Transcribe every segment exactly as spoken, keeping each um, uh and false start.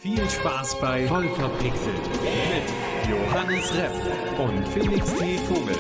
Viel Spaß bei Voll verpixelt mit Johannes Repp und Felix T. Vogel.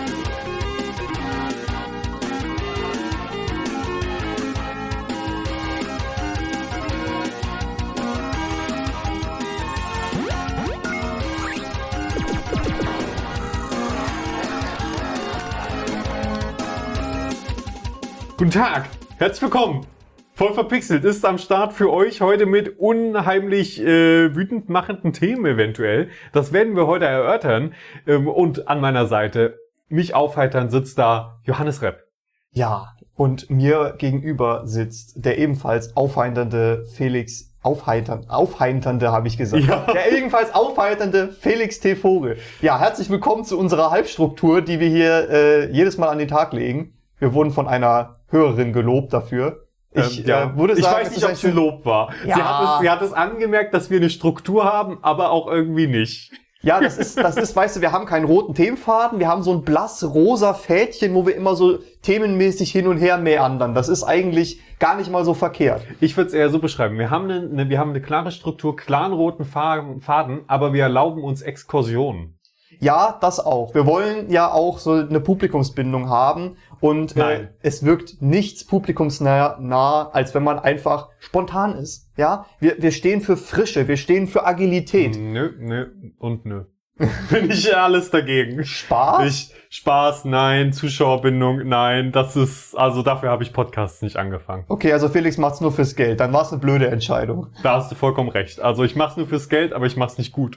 Guten Tag, herzlich willkommen. Voll verpixelt ist am Start für euch heute mit unheimlich äh, wütend machenden Themen eventuell. Das werden wir heute erörtern. Ähm, und an meiner Seite, mich aufheitern, sitzt da Johannes Repp. Ja, und mir gegenüber sitzt der ebenfalls aufheiternde Felix, aufheitern, aufheiternde habe ich gesagt. Ja. Der ebenfalls aufheiternde Felix T. Vogel. Ja, herzlich willkommen zu unserer Halbstruktur, die wir hier äh, jedes Mal an den Tag legen. Wir wurden von einer Hörerin gelobt dafür. Ich, ähm, ja. äh, würde sagen, ich weiß nicht, ob es ein Lob war. Ja. Sie hat es, sie hat es angemerkt, dass wir eine Struktur haben, aber auch irgendwie nicht. Ja, das ist, das ist, weißt du, wir haben keinen roten Themenfaden, wir haben so ein blass rosa Fädchen, wo wir immer so themenmäßig hin und her meandern. Das ist eigentlich gar nicht mal so verkehrt. Ich würde es eher so beschreiben. Wir haben eine, eine, wir haben eine klare Struktur, klaren roten Faden, aber wir erlauben uns Exkursionen. Ja, das auch. Wir wollen ja auch so eine Publikumsbindung haben und äh, es wirkt nichts publikumsnah, nah, als wenn man einfach spontan ist. Ja, wir, wir stehen für Frische, wir stehen für Agilität. Nö, nö und nö. Bin ich alles dagegen. Spaß? Ich, Spaß, nein. Zuschauerbindung, nein. Das ist, also dafür habe ich Podcasts nicht angefangen. Okay, also Felix macht's nur fürs Geld. Dann war's eine blöde Entscheidung. Da hast du vollkommen recht. Also ich mach's nur fürs Geld, aber ich mach's nicht gut.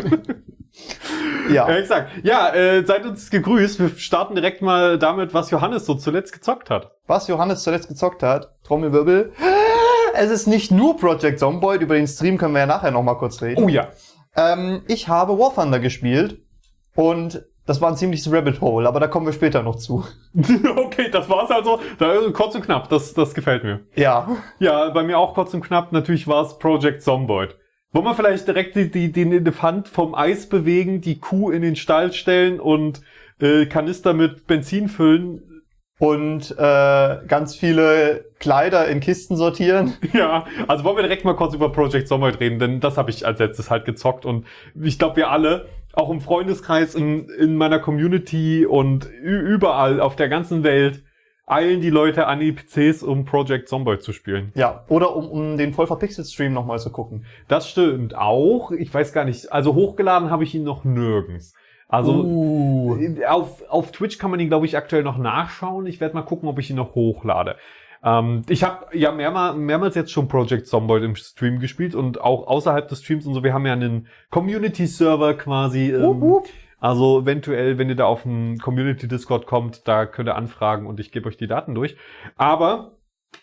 Ja. Ja, exakt. Ja, äh, seid uns gegrüßt. Wir starten direkt mal damit, was Johannes so zuletzt gezockt hat. Was Johannes zuletzt gezockt hat, Trommelwirbel. Es ist nicht nur Project Zomboid, über den Stream können wir ja nachher nochmal kurz reden. Oh ja. Ähm, ich habe War Thunder gespielt und das war ein ziemliches Rabbit Hole, aber da kommen wir später noch zu. Okay, das war's also. Da, kurz und knapp, das, das gefällt mir. Ja. Ja, bei mir auch kurz und knapp. Natürlich war es Project Zomboid. Wollen wir vielleicht direkt die, die, den Elefant vom Eis bewegen, die Kuh in den Stall stellen und äh, Kanister mit Benzin füllen? Und äh, ganz viele Kleider in Kisten sortieren. Ja, also wollen wir direkt mal kurz über Project Zomboid reden, denn das habe ich als letztes halt gezockt und ich glaube wir alle, auch im Freundeskreis, in, in meiner Community und überall auf der ganzen Welt, eilen die Leute an die P Cs, um Project Zomboid zu spielen. Ja, oder um, um den voll verpixelt Stream nochmal zu gucken. Das stimmt auch. Ich weiß gar nicht, also hochgeladen habe ich ihn noch nirgends. Also uh. auf, auf Twitch kann man ihn, glaube ich, aktuell noch nachschauen. Ich werde mal gucken, ob ich ihn noch hochlade. Ähm, ich habe ja mehrmal, mehrmals jetzt schon Project Zomboid im Stream gespielt und auch außerhalb des Streams und so. Wir haben ja einen Community-Server quasi. Ähm, uh, uh. Also eventuell, wenn ihr da auf einen Community-Discord kommt, da könnt ihr anfragen und ich gebe euch die Daten durch. Aber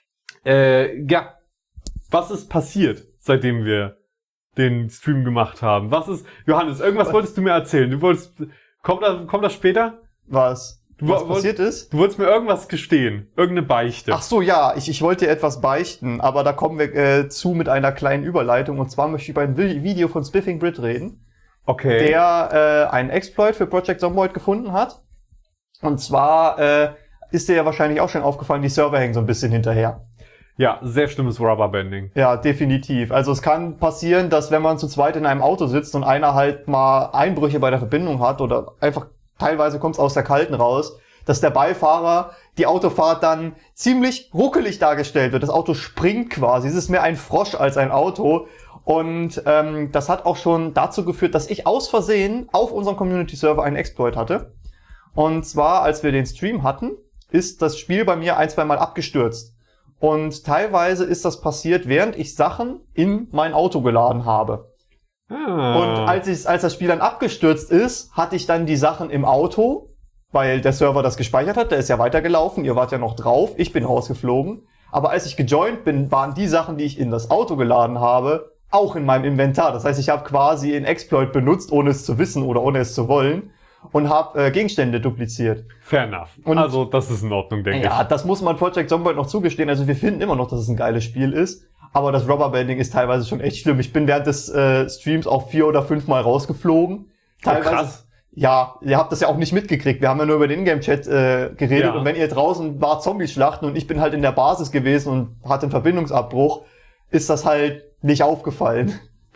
äh, ja, was ist passiert, seitdem wir den Stream gemacht haben? Was ist, Johannes, irgendwas wolltest du mir erzählen? Du wolltest, kommt das, kommt das später? Was? Du, was woll, passiert ist? Du wolltest mir irgendwas gestehen. Irgendeine Beichte. Ach so, ja, ich, ich wollte dir etwas beichten, aber da kommen wir äh, zu mit einer kleinen Überleitung. Und zwar möchte ich über ein Video von Spiffing Brit reden. Okay. Der äh, einen Exploit für Project Zomboid gefunden hat. Und zwar äh, ist dir ja wahrscheinlich auch schon aufgefallen, die Server hängen so ein bisschen hinterher. Ja, sehr schlimmes Rubberbanding. Ja, definitiv. Also es kann passieren, dass wenn man zu zweit in einem Auto sitzt und einer halt mal Einbrüche bei der Verbindung hat oder einfach teilweise kommt es aus der Kalten raus, dass der Beifahrer die Autofahrt dann ziemlich ruckelig dargestellt wird. Das Auto springt quasi. Es ist mehr ein Frosch als ein Auto. Und ähm, das hat auch schon dazu geführt, dass ich aus Versehen auf unserem Community-Server einen Exploit hatte. Und zwar, als wir den Stream hatten, ist das Spiel bei mir ein, zwei Mal abgestürzt. Und teilweise ist das passiert, während ich Sachen in mein Auto geladen habe. Ah. Und als, ich, als das Spiel dann abgestürzt ist, hatte ich dann die Sachen im Auto, weil der Server das gespeichert hat. Der ist ja weitergelaufen, ihr wart ja noch drauf, ich bin rausgeflogen. Aber als ich gejoint bin, waren die Sachen, die ich in das Auto geladen habe, auch in meinem Inventar. Das heißt, ich habe quasi einen Exploit benutzt, ohne es zu wissen oder ohne es zu wollen. Und habe äh, Gegenstände dupliziert. Fair enough. Und also das ist in Ordnung, denke ja, ich. Ja, das muss man Project Zomboid noch zugestehen. Also wir finden immer noch, dass es ein geiles Spiel ist. Aber das Rubberbanding ist teilweise schon echt schlimm. Ich bin während des äh, Streams auch vier oder fünf Mal rausgeflogen. Teilweise, oh, krass. Ja, ihr habt das ja auch nicht mitgekriegt. Wir haben ja nur über den Ingame-Chat äh, geredet. Ja. Und wenn ihr draußen war Zombies schlachten und ich bin halt in der Basis gewesen und hatte einen Verbindungsabbruch, ist das halt nicht aufgefallen.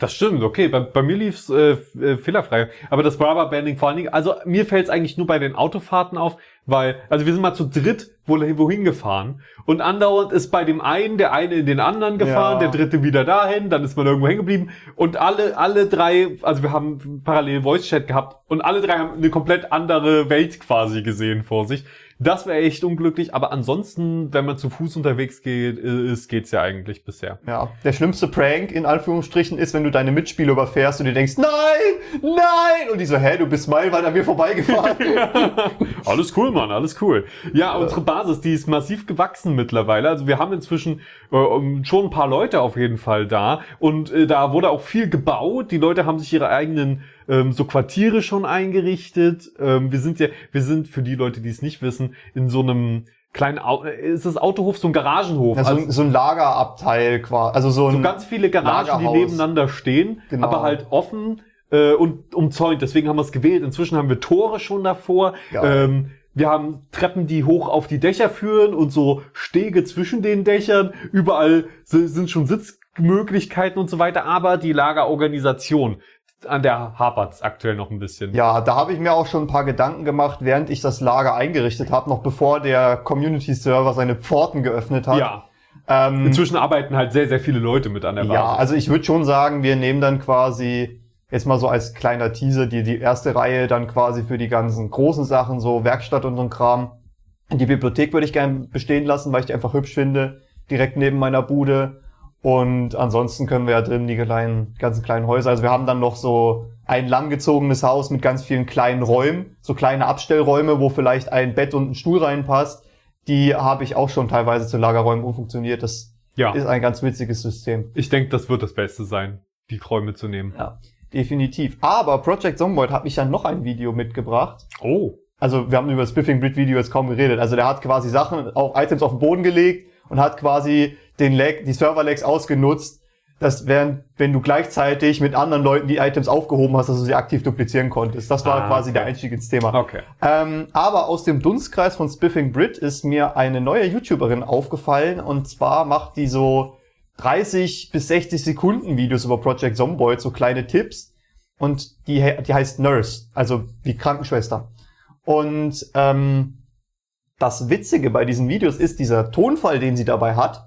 Das stimmt, okay. Bei, bei mir lief's äh, äh, fehlerfrei. Aber das Rubberbanding vor allen Dingen, also mir fällt's eigentlich nur bei den Autofahrten auf, weil, also wir sind mal zu dritt wohl wohin gefahren und andauernd ist bei dem einen der eine in den anderen gefahren, Ja. der dritte wieder dahin, dann ist man irgendwo hängen geblieben und alle alle drei, also wir haben parallel Voice Chat gehabt und alle drei haben eine komplett andere Welt quasi gesehen vor sich. Das wäre echt unglücklich, aber ansonsten, wenn man zu Fuß unterwegs geht, ist, geht's ja eigentlich bisher. Ja, der schlimmste Prank in Anführungsstrichen ist, wenn du deine Mitspieler überfährst und dir denkst, nein, nein! Und die so, hä, du bist meilenweit an mir vorbeigefahren. Alles cool, Mann, alles cool. Ja, unsere Basis, die ist massiv gewachsen mittlerweile. Also wir haben inzwischen äh, schon ein paar Leute auf jeden Fall da und äh, da wurde auch viel gebaut. Die Leute haben sich ihre eigenen ähm, so Quartiere schon eingerichtet. Ähm, wir sind ja, wir sind für die Leute, die es nicht wissen, in so einem kleinen, Au ist das Autohof, so ein Garagenhof. Ja, so, also, so ein Lagerabteil quasi. Also so, ein so ganz viele Garagen, Lagerhaus. die nebeneinander stehen, Genau. aber halt offen äh, und umzäunt. Deswegen haben wir es gewählt. Inzwischen haben wir Tore schon davor. Geil. Ähm, wir haben Treppen, die hoch auf die Dächer führen und so Stege zwischen den Dächern. Überall si- sind schon Sitzmöglichkeiten und so weiter. Aber die Lagerorganisation, an der hapert's aktuell noch ein bisschen. Ja, da habe ich mir auch schon ein paar Gedanken gemacht, während ich das Lager eingerichtet habe, noch bevor der Community-Server seine Pforten geöffnet hat. Ja. Ähm, Inzwischen arbeiten halt sehr, sehr viele Leute mit an der Basis. ja, also ich würde schon sagen, wir nehmen dann quasi jetzt mal so als kleiner Teaser die, die erste Reihe dann quasi für die ganzen großen Sachen, so Werkstatt und so ein Kram. Die Bibliothek würde ich gerne bestehen lassen, weil ich die einfach hübsch finde, direkt neben meiner Bude. Und ansonsten können wir ja drin die kleinen, ganzen kleinen Häuser. Also wir haben dann noch so ein langgezogenes Haus mit ganz vielen kleinen Räumen, so kleine Abstellräume, wo vielleicht ein Bett und ein Stuhl reinpasst. Die habe ich auch schon teilweise zu Lagerräumen umfunktioniert. Das Ja. ist ein ganz witziges System. Ich denke, das wird das Beste sein, die Räume zu nehmen. Ja, definitiv. Aber Project Zomboid hat mich ja noch ein Video mitgebracht. Oh. Also wir haben über das Spiffing Brit Video jetzt kaum geredet. Also der hat quasi Sachen, auch Items auf den Boden gelegt und hat quasi den Lag, die Server-Lags ausgenutzt, dass während, wenn du gleichzeitig mit anderen Leuten die Items aufgehoben hast, dass du sie aktiv duplizieren konntest. Das war Ah, quasi okay. der Einstieg ins Thema. Okay. Ähm, aber aus dem Dunstkreis von Spiffing Brit ist mir eine neue YouTuberin aufgefallen und zwar macht die so dreißig bis sechzig Sekunden Videos über Project Zomboid, so kleine Tipps und die, he- die heißt Nurse, also die Krankenschwester. Und ähm, das Witzige bei diesen Videos ist, dieser Tonfall, den sie dabei hat,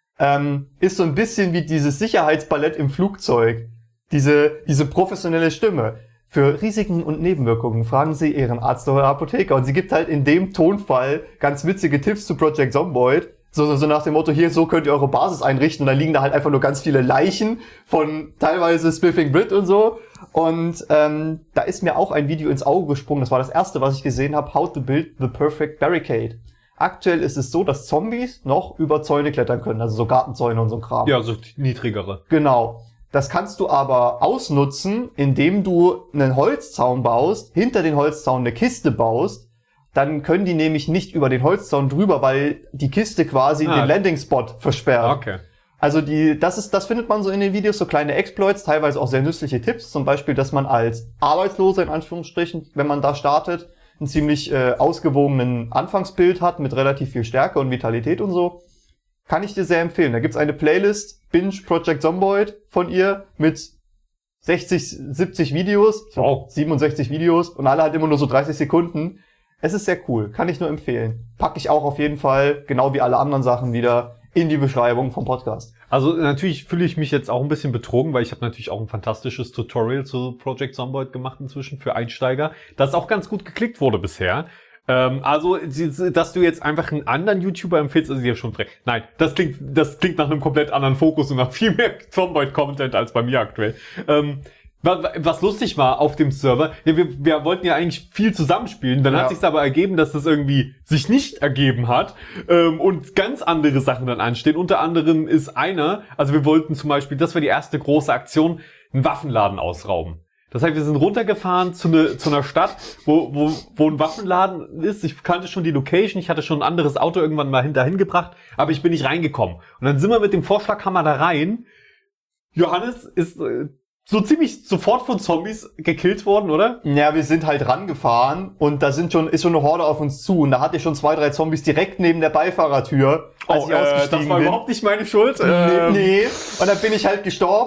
ähm, ist so ein bisschen wie dieses Sicherheitsballett im Flugzeug. Diese, diese professionelle Stimme. Für Risiken und Nebenwirkungen fragen Sie Ihren Arzt oder Apotheker. Und sie gibt halt in dem Tonfall ganz witzige Tipps zu Project Zomboid. So, so, so nach dem Motto, hier, so könnt ihr eure Basis einrichten. Und da liegen da halt einfach nur ganz viele Leichen von teilweise Spiffing Brit und so. Und ähm, da ist mir auch ein Video ins Auge gesprungen. Das war das erste, was ich gesehen habe. How to build the perfect barricade. Aktuell ist es so, dass Zombies noch über Zäune klettern können. Also so Gartenzäune und so ein Kram. Ja, so niedrigere. Genau. Das kannst du aber ausnutzen, indem du einen Holzzaun baust, hinter den Holzzaun eine Kiste baust. Dann können die nämlich nicht über den Holzzaun drüber, weil die Kiste quasi Ah. den Landing-Spot versperrt. Okay. Also die, das ist, das findet man so in den Videos, so kleine Exploits, teilweise auch sehr nützliche Tipps. Zum Beispiel, dass man als Arbeitsloser, in Anführungsstrichen, wenn man da startet, einen ziemlich äh, ausgewogenen Anfangsbild hat mit relativ viel Stärke und Vitalität und so. Kann ich dir sehr empfehlen. Da gibt's eine Playlist, Binge Project Zomboid von ihr mit sechzig, siebzig Videos, Wow. siebenundsechzig Videos und alle halt immer nur so dreißig Sekunden. Es ist sehr cool, kann ich nur empfehlen. Packe ich auch auf jeden Fall, genau wie alle anderen Sachen wieder, in die Beschreibung vom Podcast. Also natürlich fühle ich mich jetzt auch ein bisschen betrogen, weil ich habe natürlich auch ein fantastisches Tutorial zu Project Zomboid gemacht inzwischen für Einsteiger, das auch ganz gut geklickt wurde bisher. Ähm, also, dass du jetzt einfach einen anderen YouTuber empfiehlst, ist ja schon frech. Nein, das klingt, das klingt nach einem komplett anderen Fokus und nach viel mehr Zomboid-Content als bei mir aktuell. Ähm, was lustig war auf dem Server, ja, wir, wir wollten ja eigentlich viel zusammenspielen, dann Ja. hat sich aber ergeben, dass das irgendwie sich nicht ergeben hat ähm, und ganz andere Sachen dann anstehen. Unter anderem ist einer, also wir wollten zum Beispiel, das war die erste große Aktion, einen Waffenladen ausrauben. Das heißt, wir sind runtergefahren zu, ne, zu einer Stadt, wo, wo, wo ein Waffenladen ist. Ich kannte schon die Location, ich hatte schon ein anderes Auto irgendwann mal dahin gebracht, aber ich bin nicht reingekommen. Und dann sind wir mit dem Vorschlaghammer da rein. Johannes ist äh, so ziemlich sofort von Zombies gekillt worden, oder? Ja, wir sind halt rangefahren und da sind schon, ist schon eine Horde auf uns zu und da hatte ich schon zwei, drei Zombies direkt neben der Beifahrertür, als ich ausgestiegen das war bin. überhaupt nicht meine Schuld. Nee, Ähm, nee. Und dann bin ich halt gestorben.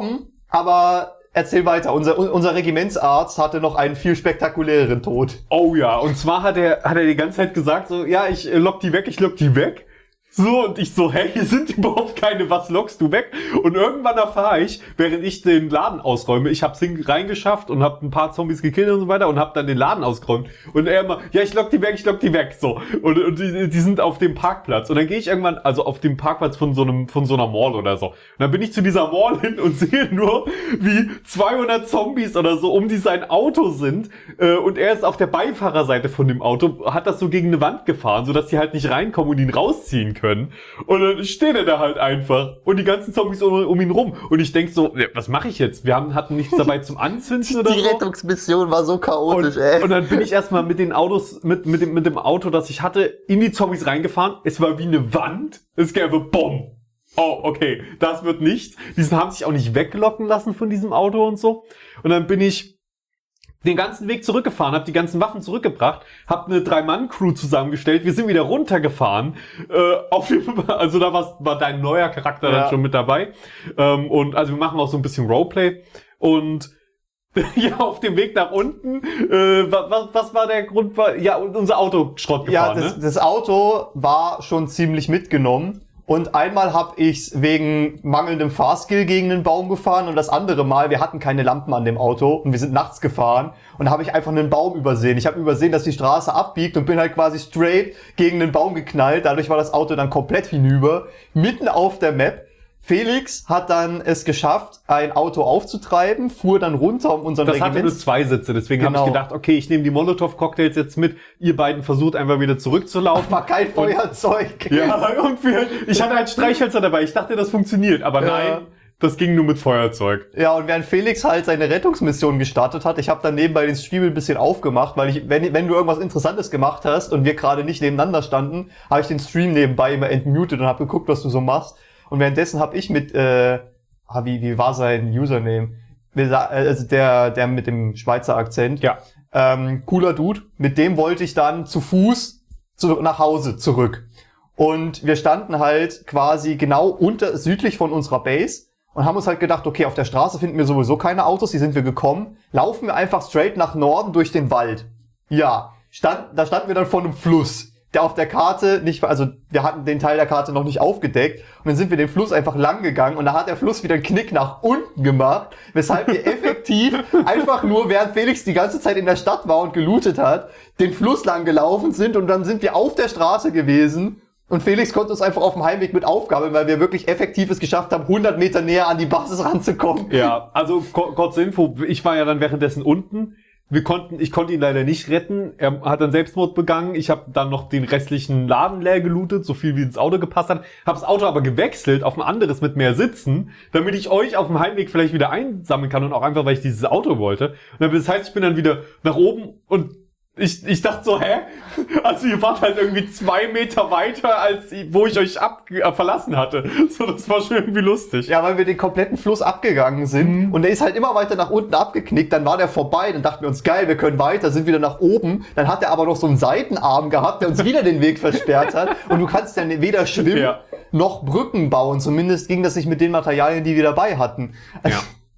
Aber erzähl weiter. Unser, unser Regimentsarzt hatte noch einen viel spektakuläreren Tod. Oh ja, und zwar hat er, hat er die ganze Zeit gesagt so, ja, ich äh, lock die weg, ich lock die weg. So, und ich so, hey, hier sind überhaupt keine, was lockst du weg? Und irgendwann erfahre ich, während ich den Laden ausräume, ich hab's hin reingeschafft und hab ein paar Zombies gekillt und so weiter und hab dann den Laden ausgeräumt. Und er immer, ja, ich lock die weg, ich lock die weg, so. Und, und die, die sind auf dem Parkplatz. Und dann gehe ich irgendwann, also auf dem Parkplatz von so einem, von so einer Mall oder so. Und dann bin ich zu dieser Mall hin und sehe nur, wie zweihundert Zombies oder so um die sein Auto sind. Äh, und er ist auf der Beifahrerseite von dem Auto, hat das so gegen eine Wand gefahren, sodass die halt nicht reinkommen und ihn rausziehen können. können. Und dann steht er da halt einfach. Und die ganzen Zombies um, um ihn rum. Und ich denk so, ja, was mache ich jetzt? Wir haben, hatten nichts dabei zum Anzünden oder Die so. Rettungsmission war so chaotisch, und, ey. und dann bin ich erstmal mit den Autos, mit, mit dem, mit dem Auto, das ich hatte, in die Zombies reingefahren. Es war wie eine Wand. Es gäbe Bumm. Oh, okay. Das wird nichts. Die haben sich auch nicht weglocken lassen von diesem Auto und so. Und dann bin ich den ganzen Weg zurückgefahren, habe die ganzen Waffen zurückgebracht, habe eine Drei-Mann-Crew zusammengestellt, wir sind wieder runtergefahren. Äh, auf jeden Fall, also da war, war dein neuer Charakter ja. dann schon mit dabei. Ähm, und also wir machen auch so ein bisschen Roleplay. Und ja, auf dem Weg nach unten, äh, was, was war der Grund? Ja, unser Auto Schrott gefahren. Ja, das, ne? das Auto war schon ziemlich mitgenommen. Und einmal hab ich's wegen mangelndem Fahrskill gegen einen Baum gefahren und das andere Mal, wir hatten keine Lampen an dem Auto und wir sind nachts gefahren und da habe ich einfach einen Baum übersehen. Ich habe übersehen, dass die Straße abbiegt und bin halt quasi straight gegen den Baum geknallt. Dadurch war das Auto dann komplett hinüber, mitten auf der Map. Felix hat dann es geschafft, ein Auto aufzutreiben, fuhr dann runter um unseren Das hatte Regiments- nur zwei Sitze, deswegen Genau. habe ich gedacht, okay, ich nehme die Molotow-Cocktails jetzt mit, ihr beiden versucht einfach wieder zurückzulaufen. War kein Feuerzeug. Ja, und wir, ich hatte halt Streichhölzer dabei, ich dachte, das funktioniert, aber Ja. nein, das ging nur mit Feuerzeug. Ja, und während Felix halt seine Rettungsmission gestartet hat, ich habe dann nebenbei den Stream ein bisschen aufgemacht, weil ich, wenn, wenn du irgendwas Interessantes gemacht hast und wir gerade nicht nebeneinander standen, habe ich den Stream nebenbei immer entmutet und habe geguckt, was du so machst. Und währenddessen habe ich mit, äh, ah, wie, wie war sein Username? Wir sa- Also der, der mit dem Schweizer Akzent. Ja. Ähm, cooler Dude. Mit dem wollte ich dann zu Fuß zu, nach Hause zurück. Und wir standen halt quasi genau unter, südlich von unserer Base und haben uns halt gedacht, okay, auf der Straße finden wir sowieso keine Autos, die sind wir gekommen. Laufen wir einfach straight nach Norden durch den Wald. Ja, stand, da standen wir dann vor einem Fluss, der auf der Karte nicht, also wir hatten den Teil der Karte noch nicht aufgedeckt und dann sind wir den Fluss einfach lang gegangen und da hat der Fluss wieder einen Knick nach unten gemacht, weshalb wir effektiv einfach nur, während Felix die ganze Zeit in der Stadt war und gelootet hat, den Fluss lang gelaufen sind und dann sind wir auf der Straße gewesen und Felix konnte uns einfach auf dem Heimweg mit aufgabeln, weil wir wirklich effektiv es geschafft haben, hundert Meter näher an die Basis ranzukommen. Ja, also ko- kurze Info, ich war ja dann währenddessen unten. Wir konnten, ich konnte ihn leider nicht retten. Er hat dann Selbstmord begangen. Ich habe dann noch den restlichen Laden leer gelootet, so viel wie ins Auto gepasst hat. Habe das Auto aber gewechselt auf ein anderes mit mehr Sitzen, damit ich euch auf dem Heimweg vielleicht wieder einsammeln kann und auch einfach, weil ich dieses Auto wollte. Und dann, das heißt, ich bin dann wieder nach oben und ich, ich dachte so, hä? Also ihr wart halt irgendwie zwei Meter weiter, als ich, wo ich euch ab, äh, verlassen hatte. So, das war schon irgendwie lustig. Ja, weil wir den kompletten Fluss abgegangen sind Mhm. und der ist halt immer weiter nach unten abgeknickt, dann war der vorbei, dann dachten wir uns, geil, wir können weiter, sind wieder nach oben, dann hat er aber noch so einen Seitenarm gehabt, der uns wieder den Weg versperrt hat und du kannst dann weder schwimmen Ja. noch Brücken bauen, zumindest ging das nicht mit den Materialien, die wir dabei hatten. Ja.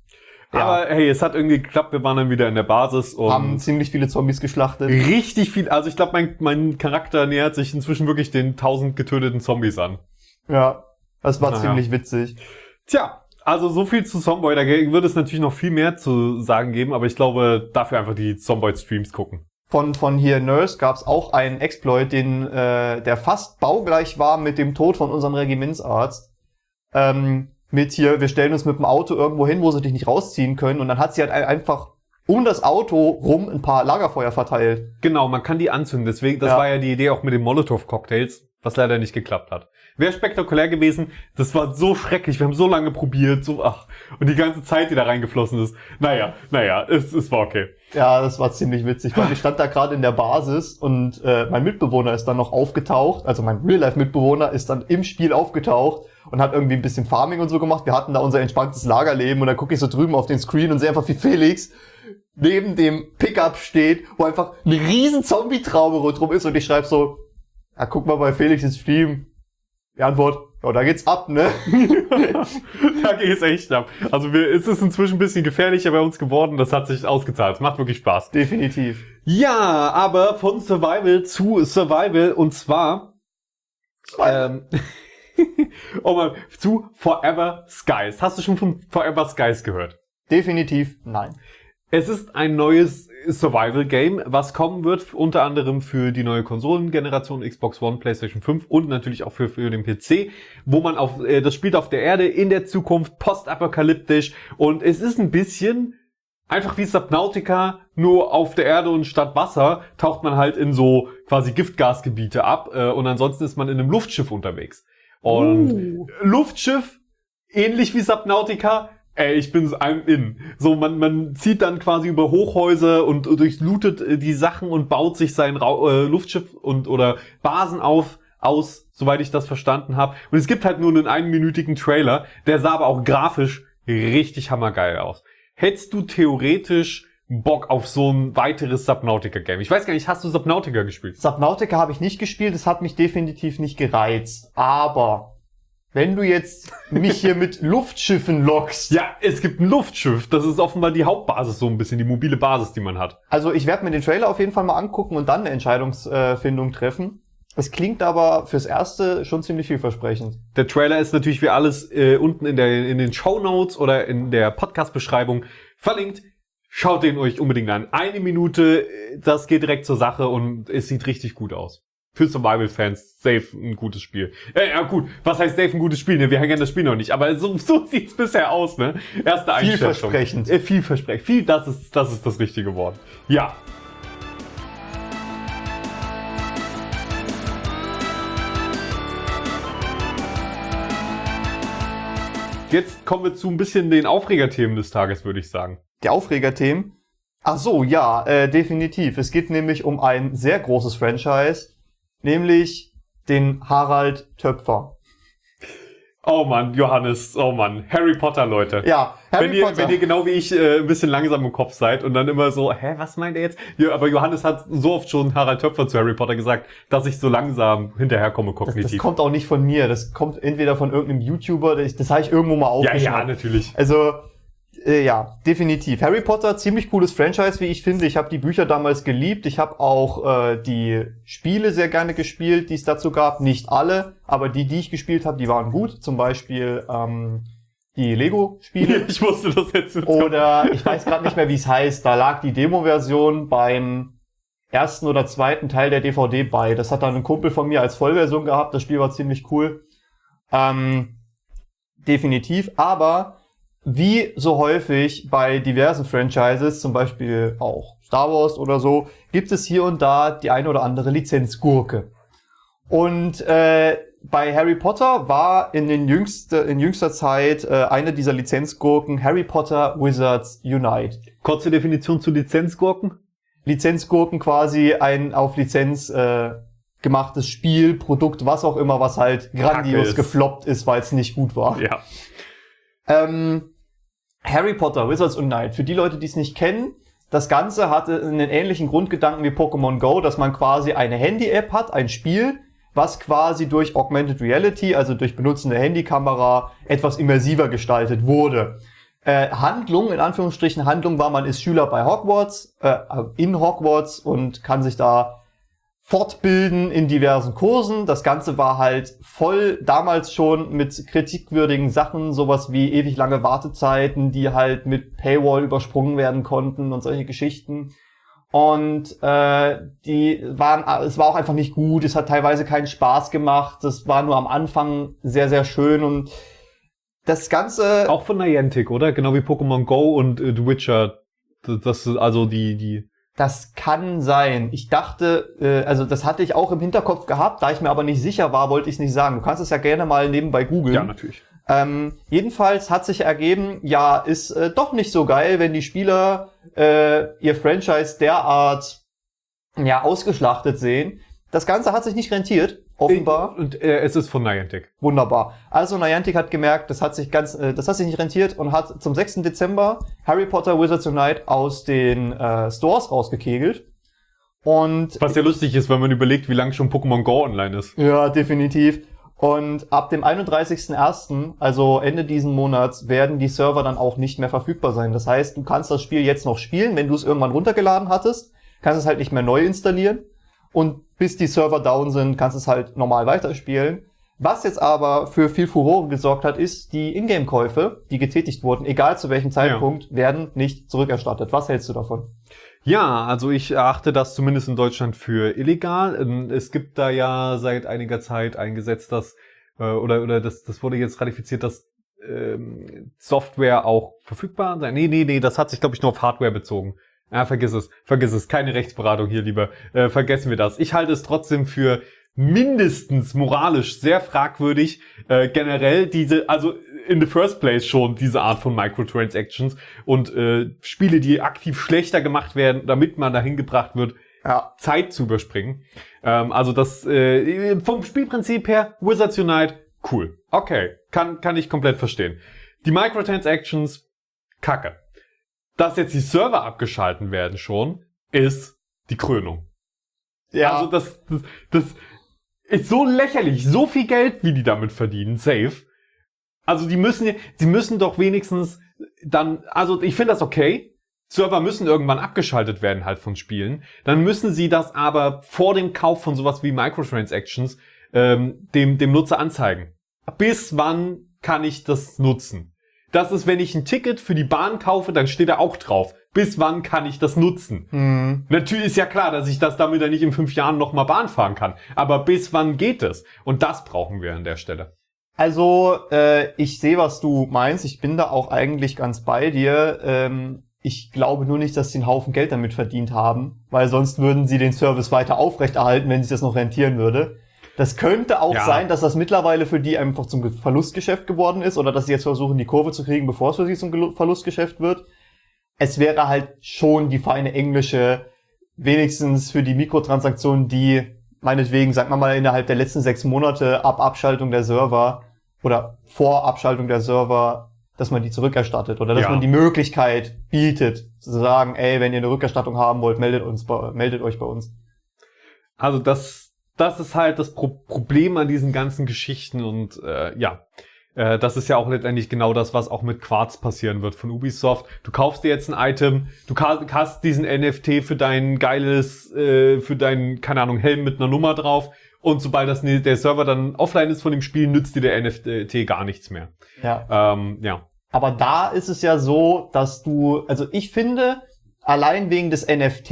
Aber hey, es hat irgendwie geklappt, wir waren dann wieder in der Basis und Haben ziemlich viele Zombies geschlachtet. richtig viel, also ich glaube, mein, mein Charakter nähert sich inzwischen wirklich den tausend getöteten Zombies an. Ja, das war Naja. ziemlich witzig. Tja, also so viel zu Zomboid, da würde es natürlich noch viel mehr zu sagen geben, aber ich glaube, dafür einfach die Zomboid-Streams gucken. Von, von hier Nurse gab es auch einen Exploit, den, äh, der fast baugleich war mit dem Tod von unserem Regimentsarzt. Ähm, mit hier, wir stellen uns mit dem Auto irgendwo hin, wo sie dich nicht rausziehen können. Und dann hat sie halt ein- einfach um das Auto rum ein paar Lagerfeuer verteilt. Genau, man kann die anzünden, deswegen, das Ja. war ja die Idee auch mit den Molotow-Cocktails, was leider nicht geklappt hat. Wäre spektakulär gewesen, das war so schrecklich, wir haben so lange probiert, so, ach, und die ganze Zeit, die da reingeflossen ist. Naja, naja, es, es war okay. Ja, das war ziemlich witzig, weil ich stand da gerade in der Basis und äh, mein Mitbewohner ist dann noch aufgetaucht, also mein Real-Life-Mitbewohner ist dann im Spiel aufgetaucht und hat irgendwie ein bisschen Farming und so gemacht. Wir hatten da unser entspanntes Lagerleben und dann gucke ich so drüben auf den Screen und sehe einfach, wie Felix neben dem Pickup steht, wo einfach eine riesen Zombie-Traube rundherum ist und ich schreibe so, ja, guck mal bei Felix ins Stream. Die Antwort, Ja, da geht's ab, ne? Da geht's echt ab. Also wir, es ist inzwischen ein bisschen gefährlicher bei uns geworden. Das hat sich ausgezahlt. Es macht wirklich Spaß. Definitiv. Ja, aber von Survival zu Survival und zwar ähm, oh man, zu Forever Skies. Hast du schon von Forever Skies gehört? Definitiv nein. Es ist ein neues Survival-Game, was kommen wird, unter anderem für die neue Konsolengeneration Xbox One, PlayStation fünf und natürlich auch für, für den P C, wo man auf, äh, das spielt auf der Erde in der Zukunft, postapokalyptisch, und es ist ein bisschen einfach wie Subnautica, nur auf der Erde und statt Wasser taucht man halt in so quasi Giftgasgebiete ab, äh, und ansonsten ist man in einem Luftschiff unterwegs. Und uh. Luftschiff, ähnlich wie Subnautica, ey, ich bin I'm in. So, man, man zieht dann quasi über Hochhäuser und durchlootet äh, die Sachen und baut sich sein Ra- äh, Luftschiff und oder Basen auf, aus, soweit ich das verstanden habe. Und es gibt halt nur einen einminütigen Trailer, der sah aber auch grafisch richtig hammergeil aus. Hättest du theoretisch Bock auf so ein weiteres Subnautica-Game? Ich weiß gar nicht, hast du Subnautica gespielt? Subnautica habe ich nicht gespielt, es hat mich definitiv nicht gereizt. Aber wenn du jetzt mich hier mit Luftschiffen lockst. Ja, es gibt ein Luftschiff. Das ist offenbar die Hauptbasis, so ein bisschen die mobile Basis, die man hat. Also ich werde mir den Trailer auf jeden Fall mal angucken und dann eine Entscheidungsfindung treffen. Es klingt aber fürs Erste schon ziemlich vielversprechend. Der Trailer ist natürlich wie alles äh, unten in der in den Shownotes oder in der Podcast-Beschreibung verlinkt. Schaut den euch unbedingt an. Eine Minute, das geht direkt zur Sache und es sieht richtig gut aus. Für Survival-Fans safe ein gutes Spiel. Äh, ja gut, was heißt safe ein gutes Spiel? Ne? Wir kennen das Spiel noch nicht, aber so, so sieht's bisher aus, ne? Erste Einschätzung. Vielversprechend. Äh, vielversprechend. Viel, das ist, das ist das richtige Wort. Ja. Jetzt kommen wir zu ein bisschen den Aufregerthemen des Tages, würde ich sagen. Die Aufregerthemen? Ach so, ja, äh, definitiv. Es geht nämlich um ein sehr großes Franchise, nämlich den Harald Töpfer. Oh Mann, Johannes, oh Mann, Harry Potter, Leute. Ja, Harry wenn ihr, Potter. Wenn ihr genau wie ich äh, ein bisschen langsam im Kopf seid und dann immer so, hä, was meint er jetzt? Ja, aber Johannes hat so oft schon Harald Töpfer zu Harry Potter gesagt, dass ich so langsam hinterherkomme kognitiv. Das, das kommt auch nicht von mir, das kommt entweder von irgendeinem YouTuber, das, das habe ich irgendwo mal Ja, aufgeschrieben. ja, natürlich. Also, äh, ja, definitiv. Harry Potter, ziemlich cooles Franchise, wie ich finde. Ich habe die Bücher damals geliebt. Ich habe auch äh, die Spiele sehr gerne gespielt, die es dazu gab. Nicht alle, aber die, die ich gespielt habe, die waren gut. Zum Beispiel ähm, die Lego-Spiele. Ich wusste das jetzt. Oder ich weiß gerade nicht mehr, wie es heißt. Da lag die Demo-Version beim ersten oder zweiten Teil der D V D bei. Das hat dann ein Kumpel von mir als Vollversion gehabt. Das Spiel war ziemlich cool. Ähm, definitiv. Aber wie so häufig bei diversen Franchises, zum Beispiel auch Star Wars oder so, gibt es hier und da die eine oder andere Lizenzgurke. Und äh, bei Harry Potter war in, den jüngste, in jüngster Zeit äh, eine dieser Lizenzgurken Harry Potter Wizards Unite. Kurze Definition zu Lizenzgurken? Lizenzgurken quasi ein auf Lizenz äh, gemachtes Spiel, Produkt, was auch immer, was halt grandios ist. gefloppt ist, weil es nicht gut war. Ja. Ähm, Harry Potter Wizards Unite. Für die Leute, die es nicht kennen, das Ganze hatte einen ähnlichen Grundgedanken wie Pokémon Go, dass man quasi eine Handy-App hat, ein Spiel, was quasi durch Augmented Reality, also durch Benutzen der Handykamera, etwas immersiver gestaltet wurde. Äh, Handlung, in Anführungsstrichen Handlung war, man ist Schüler bei Hogwarts, äh, in Hogwarts und kann sich da fortbilden in diversen Kursen. Das Ganze war halt voll damals schon mit kritikwürdigen Sachen, sowas wie ewig lange Wartezeiten, die halt mit Paywall übersprungen werden konnten und solche Geschichten. Und äh, die waren, es war auch einfach nicht gut, es hat teilweise keinen Spaß gemacht, das war nur am Anfang sehr, sehr schön und das Ganze... Auch von Niantic, oder? Genau wie Pokémon Go und äh, The Witcher. Das ist also die... die Das kann sein. Ich dachte, äh, also das hatte ich auch im Hinterkopf gehabt, da ich mir aber nicht sicher war, wollte ich es nicht sagen. Du kannst es ja gerne mal nebenbei googeln. Ja, natürlich. Ähm, jedenfalls hat sich ergeben, ja, ist äh, doch nicht so geil, wenn die Spieler äh, ihr Franchise derart ja ausgeschlachtet sehen. Das Ganze hat sich nicht rentiert, offenbar. Und äh, es ist von Niantic. Wunderbar. Also Niantic hat gemerkt, das hat sich ganz, äh, das hat sich nicht rentiert und hat zum sechsten Dezember Harry Potter Wizards Unite aus den äh, Stores rausgekegelt. Und was ja lustig ist, wenn man überlegt, wie lange schon Pokémon Go online ist. ja, definitiv. Und ab dem einunddreißigsten ersten, also Ende diesen Monats, werden die Server dann auch nicht mehr verfügbar sein. Das heißt, du kannst das Spiel jetzt noch spielen, wenn du es irgendwann runtergeladen hattest, kannst es halt nicht mehr neu installieren. Und bis die Server down sind, kannst du es halt normal weiterspielen. Was jetzt aber für viel Furore gesorgt hat, ist, die Ingame-Käufe, die getätigt wurden, egal zu welchem Zeitpunkt, ja. werden nicht zurückerstattet. Was hältst du davon? Ja, also ich erachte das zumindest in Deutschland für illegal. Es gibt da ja seit einiger Zeit ein Gesetz, das äh, oder oder das das wurde jetzt ratifiziert, dass ähm, Software auch verfügbar sein. Nee, nee, nee, das hat sich glaube ich nur auf Hardware bezogen. Ja, vergiss es, vergiss es. Keine Rechtsberatung hier, lieber. Äh, vergessen wir das. Ich halte es trotzdem für mindestens moralisch sehr fragwürdig, äh, generell diese, also in the first place schon diese Art von Microtransactions und äh, Spiele, die aktiv schlechter gemacht werden, damit man dahin gebracht wird, ja. Zeit zu überspringen. Ähm, also das äh, vom Spielprinzip her, Wizards Unite, cool. Okay, kann kann ich komplett verstehen. Die Microtransactions, Kacke. Dass jetzt die Server abgeschalten werden schon, ist die Krönung. Ja. Also das, das, das ist so lächerlich, so viel Geld, wie die damit verdienen, safe. Also die müssen, sie müssen doch wenigstens dann, also ich finde das okay. Server müssen irgendwann abgeschaltet werden halt von Spielen. Dann müssen sie das aber vor dem Kauf von sowas wie Microtransactions ähm, dem dem Nutzer anzeigen. Bis wann kann ich das nutzen? Das ist, wenn ich ein Ticket für die Bahn kaufe, dann steht da auch drauf. Bis wann kann ich das nutzen? Hm. Natürlich ist ja klar, dass ich das damit dann nicht in fünf Jahren nochmal Bahn fahren kann. Aber bis wann geht es? Und das brauchen wir an der Stelle. Also, äh, ich sehe, was du meinst. Ich bin da auch eigentlich ganz bei dir. Ähm, ich glaube nur nicht, dass sie einen Haufen Geld damit verdient haben, weil sonst würden sie den Service weiter aufrechterhalten, wenn sich das noch rentieren würde. Das könnte auch ja. sein, dass das mittlerweile für die einfach zum Verlustgeschäft geworden ist oder dass sie jetzt versuchen, die Kurve zu kriegen, bevor es für sie zum Verlustgeschäft wird. Es wäre halt schon die feine englische, wenigstens für die Mikrotransaktionen, die meinetwegen, sagen wir mal, innerhalb der letzten sechs Monate ab Abschaltung der Server oder vor Abschaltung der Server, dass man die zurückerstattet oder dass ja. man die Möglichkeit bietet, zu sagen, ey, wenn ihr eine Rückerstattung haben wollt, meldet uns, meldet euch bei uns. Also das Das ist halt das Pro- Problem an diesen ganzen Geschichten und äh, ja, äh, das ist ja auch letztendlich genau das, was auch mit Quartz passieren wird von Ubisoft. Du kaufst dir jetzt ein Item, du hast diesen N F T für dein geiles, äh, für deinen, keine Ahnung, Helm mit einer Nummer drauf und sobald das der Server dann offline ist von dem Spiel, nützt dir der N F T gar nichts mehr. Ja. Ähm, ja. Aber da ist es ja so, dass du, also ich finde, allein wegen des N F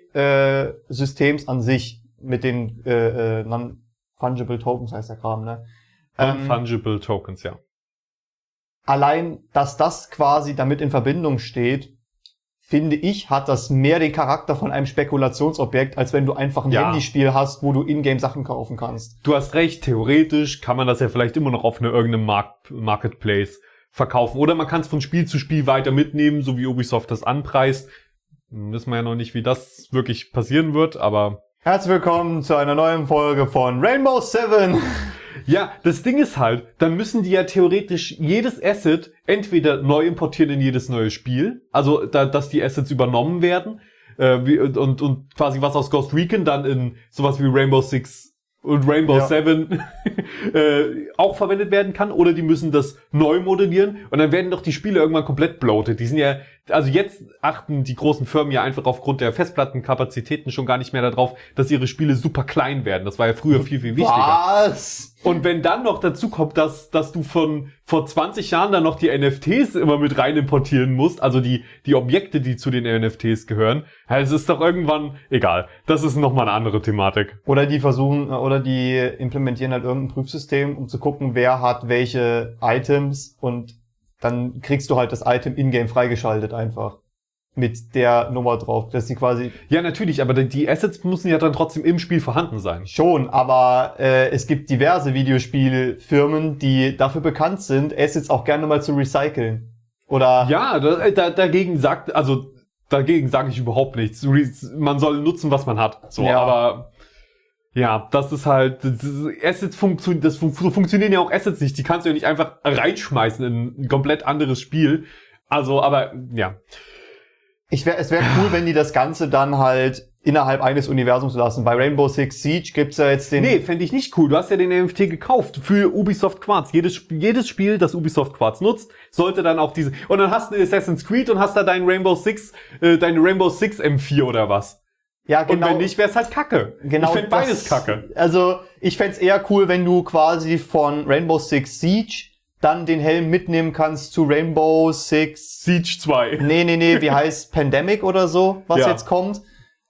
T-Systems äh, an sich, mit den äh, äh, Non-Fungible Tokens heißt der Kram, ne? Non-Fungible ähm, Tokens, ja. Allein, dass das quasi damit in Verbindung steht, finde ich, hat das mehr den Charakter von einem Spekulationsobjekt, als wenn du einfach ein ja. Handyspiel hast, wo du Ingame Sachen kaufen kannst. Du hast recht, theoretisch kann man das ja vielleicht immer noch auf eine irgendeinem Markt- Marketplace verkaufen. Oder man kann es von Spiel zu Spiel weiter mitnehmen, so wie Ubisoft das anpreist. Wissen wir ja noch nicht, wie das wirklich passieren wird, aber herzlich willkommen zu einer neuen Folge von Rainbow Seven. Ja, das Ding ist halt, dann müssen die ja theoretisch jedes Asset entweder neu importieren in jedes neue Spiel, also da, dass die Assets übernommen werden äh, wie, und, und quasi was aus Ghost Recon dann in sowas wie Rainbow Six und Rainbow ja. Seven äh, auch verwendet werden kann, oder die müssen das neu modellieren und dann werden doch die Spiele irgendwann komplett bloated. Die sind ja, also jetzt achten die großen Firmen ja einfach aufgrund der Festplattenkapazitäten schon gar nicht mehr darauf, dass ihre Spiele super klein werden. Das war ja früher viel, viel wichtiger. Was? Und wenn dann noch dazu kommt, dass, dass du von vor zwanzig Jahren dann noch die N F Ts immer mit rein importieren musst, also die, die Objekte, die zu den N F Ts gehören, ja, es ist doch irgendwann egal. Das ist nochmal eine andere Thematik. Oder die versuchen, oder die implementieren halt irgendein Prüfsystem, um zu gucken, wer hat welche Items, und dann kriegst du halt das Item in-game freigeschaltet einfach. Mit der Nummer drauf, dass sie quasi... Ja, natürlich, aber die Assets müssen ja dann trotzdem im Spiel vorhanden sein. Schon, aber äh, es gibt diverse Videospielfirmen, die dafür bekannt sind, Assets auch gerne mal zu recyceln. Oder... Ja, da, da, dagegen sagt, also dagegen sage ich überhaupt nichts. Man soll nutzen, was man hat. So, ja. Aber ja, das ist halt, das ist, Assets funktionieren, das fun- so funktionieren ja auch Assets nicht. Die kannst du ja nicht einfach reinschmeißen in ein komplett anderes Spiel. Also, aber ja. Ich wär, es wäre cool, wenn die das Ganze dann halt innerhalb eines Universums lassen. Bei Rainbow Six Siege gibt's ja jetzt den... Nee, fände ich nicht cool. Du hast ja den N F T gekauft für Ubisoft Quartz. Jedes, jedes Spiel, das Ubisoft Quartz nutzt, sollte dann auch diese... Und dann hast du Assassin's Creed und hast da deinen Rainbow Six, äh, deinen Rainbow Six M vier oder was. Ja, genau. Und wenn nicht, wär's halt Kacke. Genau, ich fänd beides Kacke. Also, ich fänd's eher cool, wenn du quasi von Rainbow Six Siege dann den Helm mitnehmen kannst zu Rainbow Six... Siege zwei. Nee, nee, nee, wie heißt Pandemic oder so, was Ja. jetzt kommt.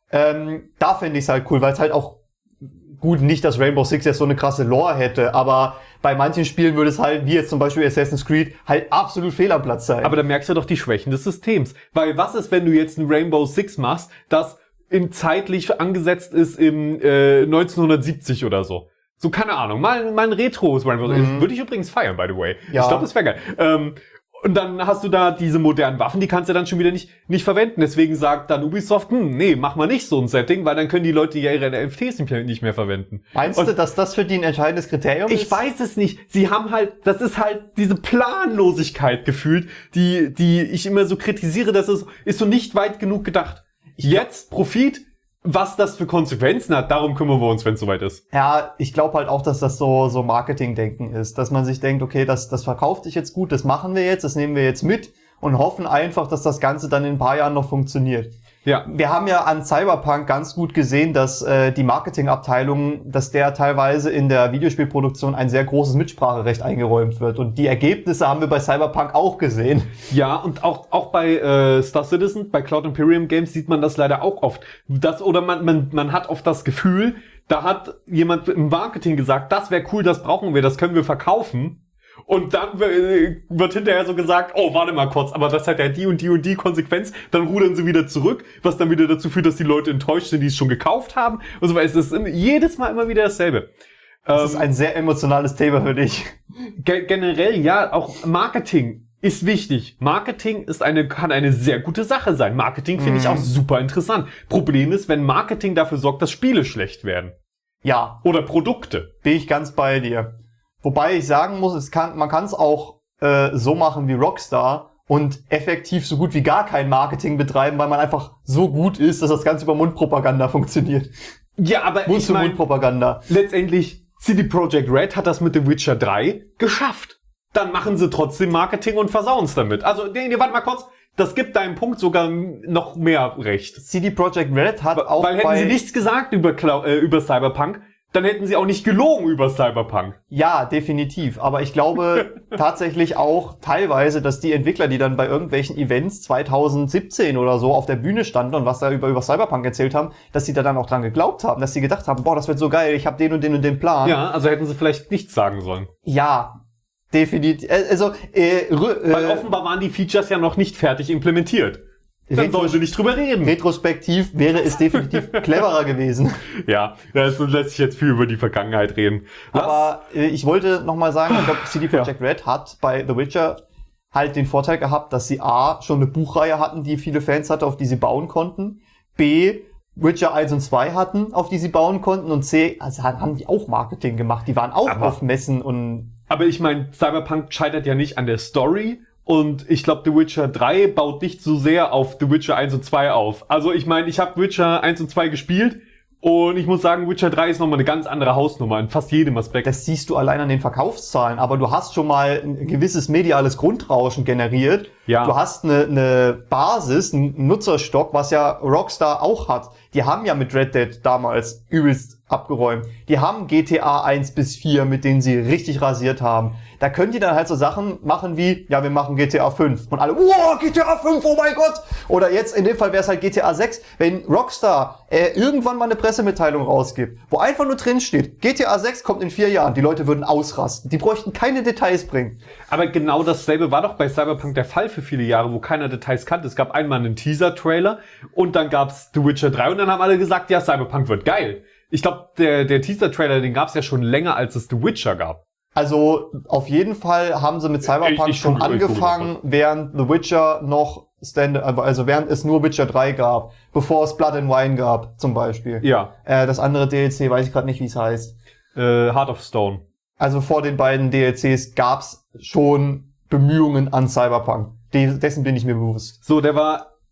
Ähm, da fände ich es halt cool, weil es halt auch gut, nicht, dass Rainbow Six jetzt so eine krasse Lore hätte, aber bei manchen Spielen würde es halt, wie jetzt zum Beispiel Assassin's Creed, halt absolut fehl am Platz sein. Aber da merkst du doch die Schwächen des Systems. Weil was ist, wenn du jetzt ein Rainbow Six machst, das in zeitlich angesetzt ist im äh, neunzehnhundertsiebzig oder so? So, keine Ahnung. Mal, mal ein Retro Rainbow Six. Mhm. Würde ich übrigens feiern, by the way. Ja. Ich glaube, das wäre geil. Ähm, und dann hast du da diese modernen Waffen, die kannst du dann schon wieder nicht nicht verwenden. Deswegen sagt dann Ubisoft, hm, nee, mach mal nicht so ein Setting, weil dann können die Leute ja ihre N F Ts nicht mehr, nicht mehr verwenden. Meinst und du, dass das für die ein entscheidendes Kriterium ist? Ich weiß es nicht. Sie haben halt, das ist halt diese Planlosigkeit gefühlt, die die ich immer so kritisiere, das ist, ist so nicht weit genug gedacht. Jetzt Profit, was das für Konsequenzen hat, darum kümmern wir uns, wenn es soweit ist. Ja, ich glaube halt auch, dass das so so Marketing-Denken ist, dass man sich denkt, okay, das das verkauft sich jetzt gut, das machen wir jetzt, das nehmen wir jetzt mit und hoffen einfach, dass das Ganze dann in ein paar Jahren noch funktioniert. Ja. Wir haben ja an Cyberpunk ganz gut gesehen, dass äh, die Marketingabteilung, dass der teilweise in der Videospielproduktion ein sehr großes Mitspracherecht eingeräumt wird. Und die Ergebnisse haben wir bei Cyberpunk auch gesehen. Ja, und auch auch bei äh, Star Citizen, bei Cloud Imperium Games sieht man das leider auch oft. Das oder man man man hat oft das Gefühl, da hat jemand im Marketing gesagt, das wäre cool, das brauchen wir, das können wir verkaufen. Und dann wird hinterher so gesagt, oh, warte mal kurz, aber das hat ja die und die und die Konsequenz. Dann rudern sie wieder zurück, was dann wieder dazu führt, dass die Leute enttäuscht sind, die es schon gekauft haben. Und so weiter. Es ist jedes Mal immer wieder dasselbe. Das ähm, ist ein sehr emotionales Thema für dich. Ge- generell, ja, auch Marketing ist wichtig. Marketing ist eine, kann eine sehr gute Sache sein. Marketing finde ich auch super interessant. Problem ist, wenn Marketing dafür sorgt, dass Spiele schlecht werden. Ja. Oder Produkte. Bin ich ganz bei dir. Wobei ich sagen muss, es kann, man kann es auch äh, so machen wie Rockstar und effektiv so gut wie gar kein Marketing betreiben, weil man einfach so gut ist, dass das Ganze über Mundpropaganda funktioniert. Ja, aber Mund ich zu mein, Mundpropaganda. letztendlich, C D Projekt Red hat das mit The Witcher drei geschafft. Dann machen sie trotzdem Marketing und versauen es damit. Also, nee, nee, warte mal kurz. Das gibt deinem Punkt sogar noch mehr Recht. C D Projekt Red hat auch Weil hätten bei sie nichts gesagt über, Clou- äh, über Cyberpunk, dann hätten sie auch nicht gelogen über Cyberpunk. Ja, definitiv. Aber ich glaube tatsächlich auch teilweise, dass die Entwickler, die dann bei irgendwelchen Events zwanzig siebzehn oder so auf der Bühne standen und was da über, über Cyberpunk erzählt haben, dass sie da dann auch dran geglaubt haben, dass sie gedacht haben, boah, das wird so geil, ich habe den und den und den Plan. Ja, also hätten sie vielleicht nichts sagen sollen. Ja, definitiv. Also, äh, rü- Weil äh, offenbar waren die Features ja noch nicht fertig implementiert. Dann Retro- sollen sie nicht drüber reden. retrospektiv wäre es definitiv cleverer gewesen. Ja, das lässt sich jetzt viel über die Vergangenheit reden. Lass- Aber äh, ich wollte noch mal sagen, ich glaube, C D Projekt Red hat bei The Witcher halt den Vorteil gehabt, dass sie A, schon eine Buchreihe hatten, die viele Fans hatte, auf die sie bauen konnten. B, Witcher eins und zwei hatten, auf die sie bauen konnten. Und C, also haben die auch Marketing gemacht. Die waren auch Aber- auf Messen und... Aber ich meine, Cyberpunk scheitert ja nicht an der Story. Und ich glaube, The Witcher drei baut nicht so sehr auf The Witcher eins und zwei auf. Also ich meine, ich habe Witcher eins und zwei gespielt. Und ich muss sagen, Witcher drei ist nochmal eine ganz andere Hausnummer in fast jedem Aspekt. Das siehst du allein an den Verkaufszahlen, aber du hast schon mal ein gewisses mediales Grundrauschen generiert. Ja. Du hast eine, eine Basis, einen Nutzerstock, was ja Rockstar auch hat. Die haben ja mit Red Dead damals übelst abgeräumt. Die haben G T A eins bis vier, mit denen sie richtig rasiert haben. Da könnt ihr dann halt so Sachen machen wie, ja, wir machen G T A fünf. Und alle, wow, G T A fünf, oh mein Gott! Oder jetzt, in dem Fall wäre es halt G T A sechs, wenn Rockstar äh, irgendwann mal eine Pressemitteilung rausgibt, wo einfach nur drin steht, G T A sechs kommt in vier Jahren, die Leute würden ausrasten. Die bräuchten keine Details bringen. Aber genau dasselbe war doch bei Cyberpunk der Fall für viele Jahre, wo keiner Details kannte. Es gab einmal einen Teaser-Trailer und dann gab's The Witcher drei und dann haben alle gesagt, ja, Cyberpunk wird geil. Ich glaube, der, der Teaser-Trailer, den gab's ja schon länger, als es The Witcher gab. Also auf jeden Fall haben sie mit Cyberpunk Ich- ich schon gucke- ich gucke angefangen, während The Witcher noch Stand, also während es nur Witcher drei gab, bevor es Blood and Wine gab, zum Beispiel. Ja, Äh, das andere D L C weiß ich gerade nicht, wie es heißt. äh, Heart of Stone. Also vor den beiden D L Cs gab's schon Bemühungen an Cyberpunk. De- dessen bin ich mir bewusst. So, der war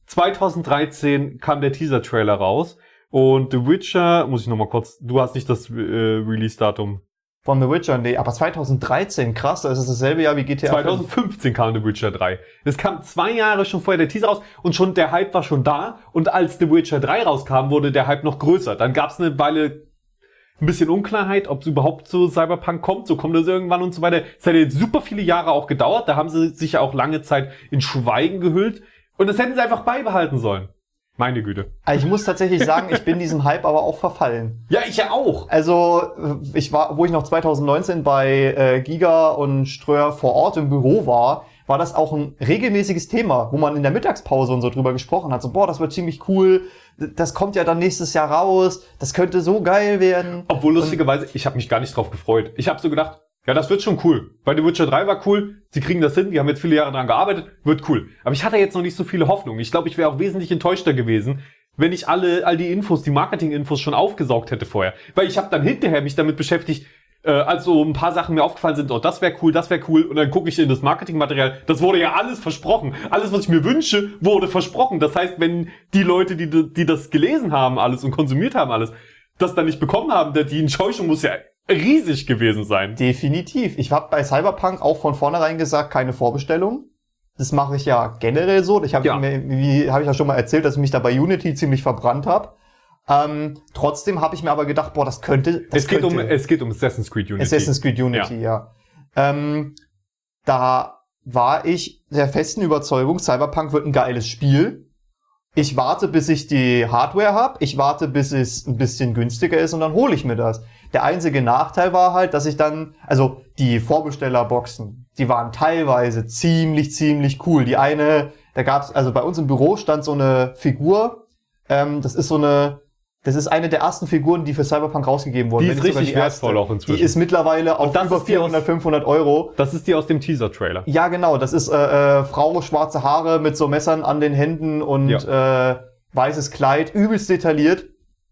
zwanzig dreizehn kam der Teaser-Trailer raus und The Witcher, muss ich nochmal kurz, du hast nicht das äh, Release-Datum. Von The Witcher, nee, aber zwanzig dreizehn, krass, das ist dasselbe Jahr wie G T A. zwanzig fünfzehn kam The Witcher drei. Es kam zwei Jahre schon vorher der Teaser raus und schon der Hype war schon da. Und als The Witcher drei rauskam, wurde der Hype noch größer. Dann gab es eine Weile ein bisschen Unklarheit, ob es überhaupt zu Cyberpunk kommt. So kommt es irgendwann und so weiter. Es hat jetzt super viele Jahre auch gedauert. Da haben sie sich ja auch lange Zeit in Schweigen gehüllt. Und das hätten sie einfach beibehalten sollen. Meine Güte. Also ich muss tatsächlich sagen, ich bin diesem Hype aber auch verfallen. Ja, ich ja auch. Also, ich war, wo ich noch zwanzig neunzehn bei äh, Giga und Ströer vor Ort im Büro war, war das auch ein regelmäßiges Thema, wo man in der Mittagspause und so drüber gesprochen hat. So, boah, das wird ziemlich cool, das kommt ja dann nächstes Jahr raus, das könnte so geil werden. Obwohl, lustigerweise, ich habe mich gar nicht drauf gefreut. Ich habe so gedacht, ja, das wird schon cool. Weil The Witcher drei war cool, sie kriegen das hin, die haben jetzt viele Jahre dran gearbeitet, wird cool. Aber ich hatte jetzt noch nicht so viele Hoffnungen. Ich glaube, ich wäre auch wesentlich enttäuschter gewesen, wenn ich alle all die Infos, die Marketing-Infos schon aufgesaugt hätte vorher. Weil ich habe dann hinterher mich damit beschäftigt, äh, als so ein paar Sachen mir aufgefallen sind, oh, das wäre cool, das wäre cool. Und dann gucke ich in das Marketingmaterial, das wurde ja alles versprochen. Alles, was ich mir wünsche, wurde versprochen. Das heißt, wenn die Leute, die, die das gelesen haben alles und konsumiert haben alles, das dann nicht bekommen haben, die Enttäuschung muss ja riesig gewesen sein. Definitiv. Ich habe bei Cyberpunk auch von vornherein gesagt, keine Vorbestellung. Das mache ich ja generell so. Ich habe ja. mir, wie habe ich ja schon mal erzählt, dass ich mich da bei Unity ziemlich verbrannt habe. Ähm, trotzdem habe ich mir aber gedacht, boah, das könnte. Das es geht könnte, um es geht um Assassin's Creed Unity. Assassin's Creed Unity, ja. ja. Ähm, da war ich der festen Überzeugung, Cyberpunk wird ein geiles Spiel. Ich warte, bis ich die Hardware habe. Ich warte, bis es ein bisschen günstiger ist und dann hole ich mir das. Der einzige Nachteil war halt, dass ich dann, also die Vorbestellerboxen, die waren teilweise ziemlich, ziemlich cool. Die eine, da gab's, also bei uns im Büro stand so eine Figur, ähm, das ist so eine, das ist eine der ersten Figuren, die für Cyberpunk rausgegeben wurden. Die ist richtig wertvoll auch inzwischen. Die ist mittlerweile auf über vierhundert, fünfhundert Euro. Das ist die aus dem Teaser-Trailer. Ja, genau. Das ist äh, äh, Frau, schwarze Haare mit so Messern an den Händen und ja. äh, weißes Kleid, übelst detailliert.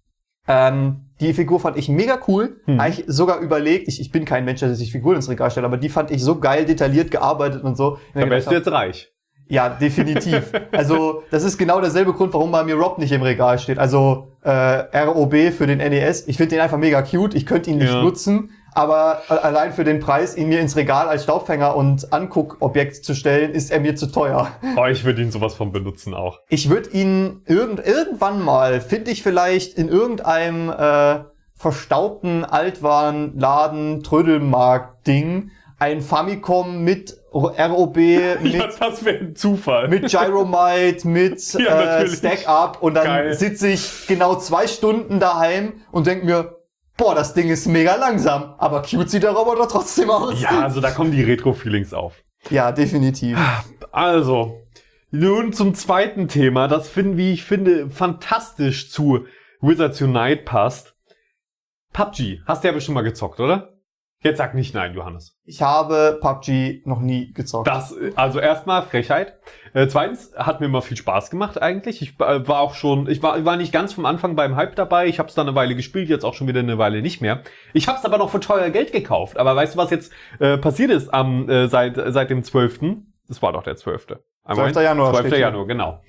Ähm, die Figur fand ich mega cool. Hm. Eigentlich sogar überlegt. Ich, ich bin kein Mensch, der sich Figuren ins Regal stellt, aber die fand ich so geil detailliert gearbeitet und so. Da wärst du jetzt reich. Ja, definitiv. Also, das ist genau derselbe Grund, warum bei mir Rob nicht im Regal steht. Also, äh, R O B für den N E S. Ich finde den einfach mega cute. Ich könnte ihn nicht ja. nutzen, aber allein für den Preis, ihn mir ins Regal als Staubfänger und Anguckobjekt zu stellen, ist er mir zu teuer. Oh, ich würde ihn sowas von benutzen auch. Ich würde ihn irgend, irgendwann mal, finde ich vielleicht in irgendeinem äh, verstaubten Altwarenladen, Trödelmarkt-Ding, ein Famicom mit R O B, mit, ja, das wäre ein Zufall. Mit Gyromite, mit ja, äh, Stack-Up und dann sitze ich genau zwei Stunden daheim und denke mir, boah, das Ding ist mega langsam, aber cute sieht der Roboter trotzdem aus. Ja, also da kommen die Retro-Feelings auf. Ja, definitiv. Also, nun zum zweiten Thema, das finden, wie ich finde, fantastisch zu Wizards Unite passt. P U B G, hast du ja bestimmt mal gezockt, oder? Jetzt sag nicht nein, Johannes. Ich habe P U B G noch nie gezockt. Das, also erstmal Frechheit. Äh, zweitens, hat mir immer viel Spaß gemacht eigentlich. Ich äh, war auch schon, ich war, war nicht ganz vom Anfang beim Hype dabei. Ich habe es dann eine Weile gespielt, jetzt auch schon wieder eine Weile nicht mehr. Ich habe es aber noch für teuer Geld gekauft. Aber weißt du, was jetzt äh, passiert ist am äh, seit seit dem zwölften? Das war doch der zwölfte. zwölfter Januar. zwölfter Januar, genau.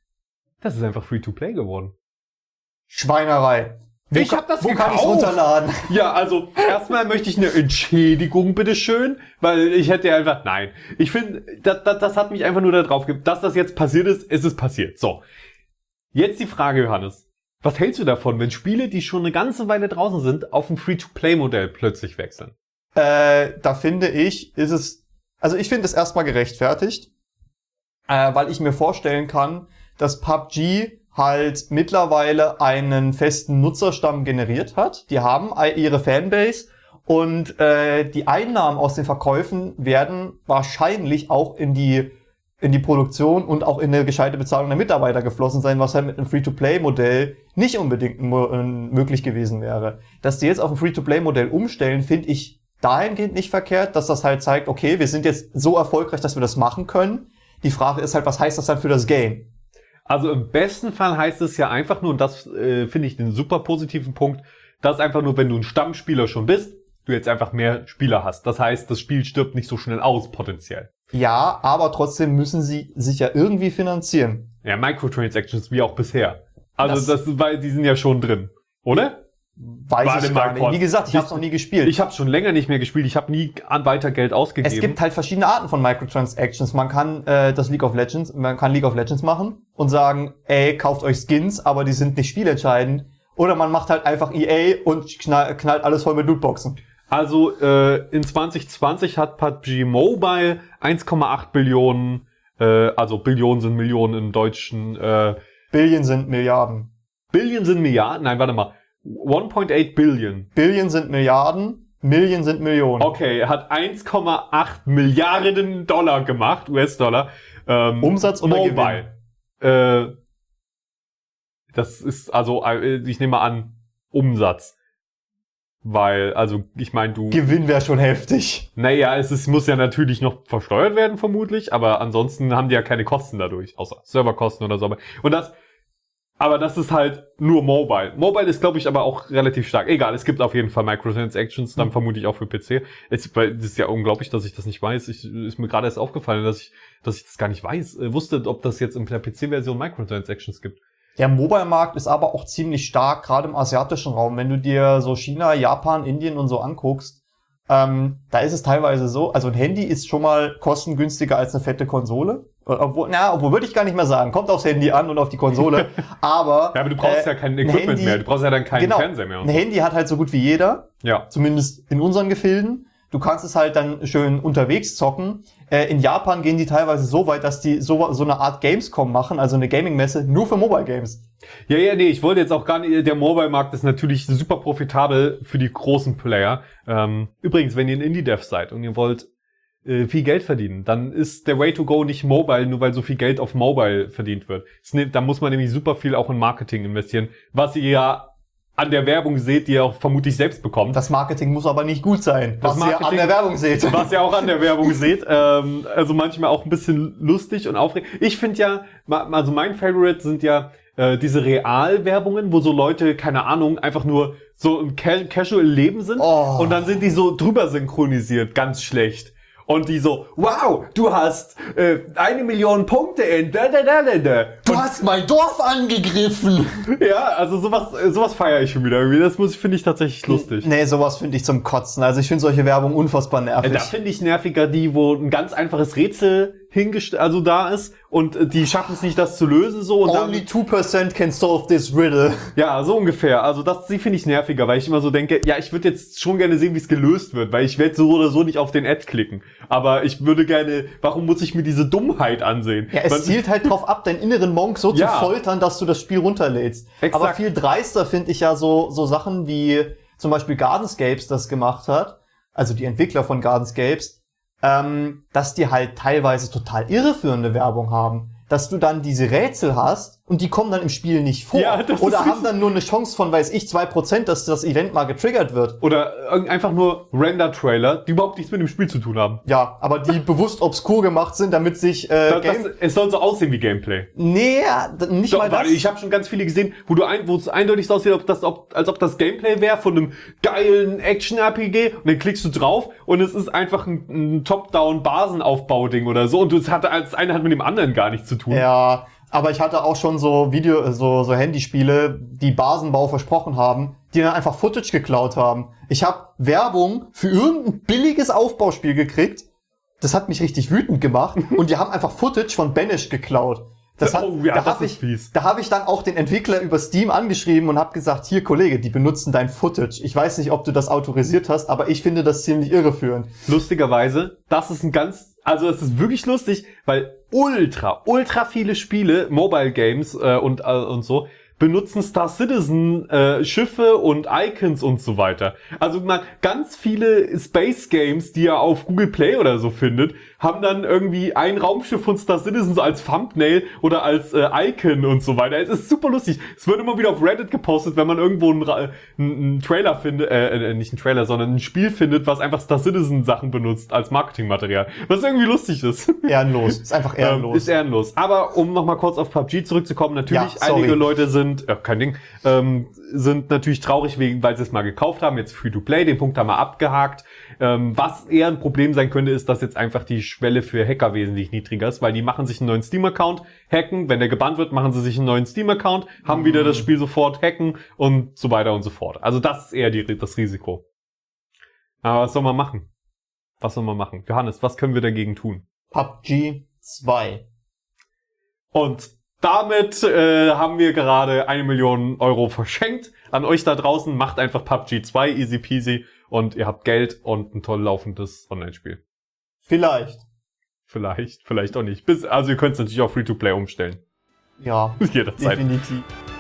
Das ist einfach Free-to-Play geworden. Schweinerei. Wo ich hab das Wo kann ich's runterladen? Ja, also erstmal möchte ich eine Entschädigung, bitteschön, weil ich hätte einfach, nein. Ich finde, das, das, das hat mich einfach nur darauf gegeben, dass das jetzt passiert ist, ist es passiert. So, jetzt die Frage, Johannes. Was hältst du davon, wenn Spiele, die schon eine ganze Weile draußen sind, auf ein Free-to-Play-Modell plötzlich wechseln? Äh, da finde ich, ist es, also ich finde es erstmal gerechtfertigt, äh, weil ich mir vorstellen kann, dass P U B G halt mittlerweile einen festen Nutzerstamm generiert hat. Die haben ihre Fanbase und äh, die Einnahmen aus den Verkäufen werden wahrscheinlich auch in die in die Produktion und auch in eine gescheite Bezahlung der Mitarbeiter geflossen sein, was halt mit einem Free-to-Play-Modell nicht unbedingt möglich gewesen wäre. Dass die jetzt auf ein Free-to-Play-Modell umstellen, finde ich dahingehend nicht verkehrt, dass das halt zeigt, okay, wir sind jetzt so erfolgreich, dass wir das machen können. Die Frage ist halt, was heißt das dann für das Game? Also im besten Fall heißt es ja einfach nur, und das äh, finde ich den super positiven Punkt, dass einfach nur, wenn du ein Stammspieler schon bist, du jetzt einfach mehr Spieler hast. Das heißt, das Spiel stirbt nicht so schnell aus, potenziell. Ja, aber trotzdem müssen sie sich ja irgendwie finanzieren. Ja, Microtransactions wie auch bisher. Also Das- das, weil die sind ja schon drin, oder? Weiß Warte ich mal gar nicht. kurz. Wie gesagt, ich Ich- habe es noch nie gespielt. Ich habe schon länger nicht mehr gespielt. Ich habe nie an weiter Geld ausgegeben. Es gibt halt verschiedene Arten von Microtransactions. Man kann äh, das League of Legends, man kann League of Legends machen und sagen, ey, kauft euch Skins, aber die sind nicht spielentscheidend. Oder man macht halt einfach E A und knall, knallt alles voll mit Lootboxen. Also äh, in zwanzig zwanzig hat P U B G Mobile eins Komma acht Billionen, äh, also Billionen sind Millionen im Deutschen, äh, Billion sind Milliarden. Billion sind Milliarden, nein, warte mal, eins Komma acht Billion. Billion sind Milliarden, Million sind Millionen. Okay, er hat eins Komma acht Milliarden Dollar gemacht, U S-Dollar. Ähm, Umsatz oder Mobile. Äh, das ist also, äh, ich nehme mal an, Umsatz. Weil, also, ich meine, du... Gewinn wäre schon heftig. Naja, es ist, muss ja natürlich noch versteuert werden, vermutlich, aber ansonsten haben die ja keine Kosten dadurch, außer Serverkosten oder so. Und das, aber das ist halt nur Mobile. Mobile ist, glaube ich, aber auch relativ stark. Egal, es gibt auf jeden Fall Microtransactions, dann vermutlich auch für P C. Es, weil, das ist ja unglaublich, dass ich das nicht weiß. Ich, ist mir gerade erst aufgefallen, dass ich, dass ich das gar nicht weiß. Äh, wusste, ob das jetzt in der P C-Version Microtransactions gibt. Der Mobile-Markt ist aber auch ziemlich stark, gerade im asiatischen Raum. Wenn du dir so China, Japan, Indien und so anguckst, ähm, da ist es teilweise so, also ein Handy ist schon mal kostengünstiger als eine fette Konsole. Obwohl, na, obwohl würde ich gar nicht mehr sagen. Kommt aufs Handy an und auf die Konsole. Aber, Ja, aber du brauchst äh, ja kein ein Equipment Handy- mehr. Du brauchst ja dann keinen genau, Fernseher mehr. Und ein so. Handy hat halt so gut wie jeder, Ja. zumindest in unseren Gefilden. Du kannst es halt dann schön unterwegs zocken. Äh, in Japan gehen die teilweise so weit, dass die so, so eine Art Gamescom machen, also eine Gaming-Messe, nur für Mobile Games. Ja, ja, nee, ich wollte jetzt auch gar nicht, der Mobile-Markt ist natürlich super profitabel für die großen Player. Ähm, übrigens, wenn ihr ein Indie-Dev seid und ihr wollt äh, viel Geld verdienen, dann ist der Way to go nicht Mobile, nur weil so viel Geld auf Mobile verdient wird. Es nimmt- Da muss man nämlich super viel auch in Marketing investieren, was ihr ja an der Werbung seht, die ihr auch vermutlich selbst bekommt. Das Marketing muss aber nicht gut sein, Das was ihr an Marketing- der Werbung seht. Was ihr auch an der Werbung seht. Ähm, also manchmal auch ein bisschen lustig und aufregend. Ich finde ja, ma- also mein Favorite sind ja äh, diese Realwerbungen, wo so Leute, keine Ahnung, einfach nur so im ca casual Leben sind. Oh. Und dann sind die so drüber synchronisiert, ganz schlecht. Und die so, wow, du hast äh, eine Million Punkte in da da da da da. Du hast mein Dorf angegriffen! Ja, also sowas, äh, sowas feiere ich schon wieder irgendwie. Das muss finde ich tatsächlich lustig. Nee, sowas finde ich zum Kotzen. Also ich finde solche Werbung unfassbar Äh, nervig. Da finde ich nerviger die, wo ein ganz einfaches Rätsel hingestellt, also da ist und äh, die schaffen es nicht, das zu lösen so und Only dann, two percent can solve this riddle. ja, so ungefähr. Also das, die finde ich nerviger, weil ich immer so denke, ja, ich würde jetzt schon gerne sehen, wie es gelöst wird, weil ich werde so oder so nicht auf den Ad klicken. Aber ich würde gerne, warum muss ich mir diese Dummheit ansehen? Ja, es Man- zielt halt drauf ab, deinen inneren Monk so Ja. zu foltern, dass du das Spiel runterlädst. Exakt. Aber viel dreister finde ich ja so, so Sachen wie zum Beispiel Gardenscapes das gemacht hat, also die Entwickler von Gardenscapes, ähm, dass die halt teilweise total irreführende Werbung haben. Dass du dann diese Rätsel hast und die kommen dann im Spiel nicht vor. Ja, das Oder ist haben richtig. dann nur eine Chance von, weiß ich, zwei Prozent, dass das Event mal getriggert wird. Oder irgend- einfach nur Render-Trailer, die überhaupt nichts mit dem Spiel zu tun haben. Ja, aber die bewusst obskur gemacht sind, damit sich äh, Das, Game... das, es soll so aussehen wie Gameplay. nee, d- nicht Doch, mal das. warte, ich habe schon ganz viele gesehen, wo du ein, wo es eindeutig so aussieht, ob das, ob, als ob das Gameplay wäre von einem geilen Action-R P G und dann klickst du drauf und es ist einfach ein, ein Top-Down-Basenaufbau-Ding oder so und das hatte das eine hat mit dem anderen gar nichts zu tun. Ja, aber ich hatte auch schon so Video, so, so Handyspiele, die Basenbau versprochen haben, die dann einfach Footage geklaut haben. Ich habe Werbung für irgendein billiges Aufbauspiel gekriegt. Das hat mich richtig wütend gemacht. Und die haben einfach Footage von Banish geklaut. Das hat, Oh ja, da das habe ist ich, fies. da hab ich dann auch den Entwickler über Steam angeschrieben und habe gesagt, hier Kollege, die benutzen dein Footage. Ich weiß nicht, ob du das autorisiert hast, aber ich finde das ziemlich irreführend. Lustigerweise, das ist ein ganz, also es ist wirklich lustig, weil ultra, ultra viele Spiele, Mobile Games äh, und, äh, und so, benutzen Star Citizen äh, Schiffe und Icons und so weiter. Also man, ganz viele Space Games, die ihr auf Google Play oder so findet, haben dann irgendwie ein Raumschiff von Star Citizen so als Thumbnail oder als äh, Icon und so weiter. Es ist super lustig. Es wird immer wieder auf Reddit gepostet, wenn man irgendwo einen, Ra- einen, einen Trailer findet, äh, äh, nicht einen Trailer, sondern ein Spiel findet, was einfach Star Citizen Sachen benutzt als Marketingmaterial. Was irgendwie lustig ist. Ehrenlos. Ist einfach Ähm, ehrenlos. ist ehrenlos. Aber um nochmal kurz auf P U B G zurückzukommen, natürlich Ja, sorry. einige Leute sind sind, äh, kein Ding, ähm, sind natürlich traurig wegen, weil sie es mal gekauft haben, jetzt Free-to-Play, den Punkt haben wir abgehakt. Ähm, was eher ein Problem sein könnte, ist, dass jetzt einfach die Schwelle für Hacker wesentlich niedriger ist, weil die machen sich einen neuen Steam-Account, hacken, wenn der gebannt wird, machen sie sich einen neuen Steam-Account, haben wieder das Spiel sofort, hacken und so weiter und so fort. Also das ist eher die, das Risiko. Aber was soll man machen? Was soll man machen? Johannes, was können wir dagegen tun? P U B G zwei. Und damit äh, haben wir gerade eine Million Euro verschenkt an euch da draußen. Macht einfach P U B G zwei, easy peasy, und ihr habt Geld und ein toll laufendes Online-Spiel. Vielleicht. Vielleicht, vielleicht auch nicht. Bis, also ihr könnt es natürlich auch Free-to-Play umstellen. Ja, Jederzeit. definitiv.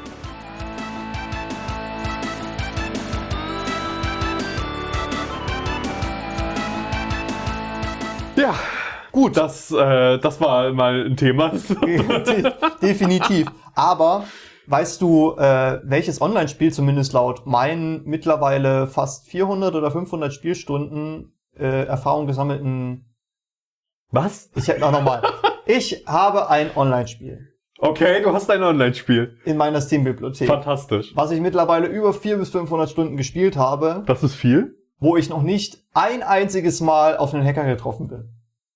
Ja, gut, das, äh, das war mal ein Thema. De- Definitiv. Aber weißt du, äh, welches Online-Spiel zumindest laut meinen mittlerweile fast vierhundert oder fünfhundert Spielstunden äh, Erfahrung gesammelten... Was? Ich hätte noch nochmal. Ich habe ein Online-Spiel Okay, du hast ein Online-Spiel. in meiner Steam-Bibliothek, Fantastisch. was ich mittlerweile über vierhundert bis fünfhundert Stunden gespielt habe, Das ist viel. wo ich noch nicht ein einziges Mal auf einen Hacker getroffen bin.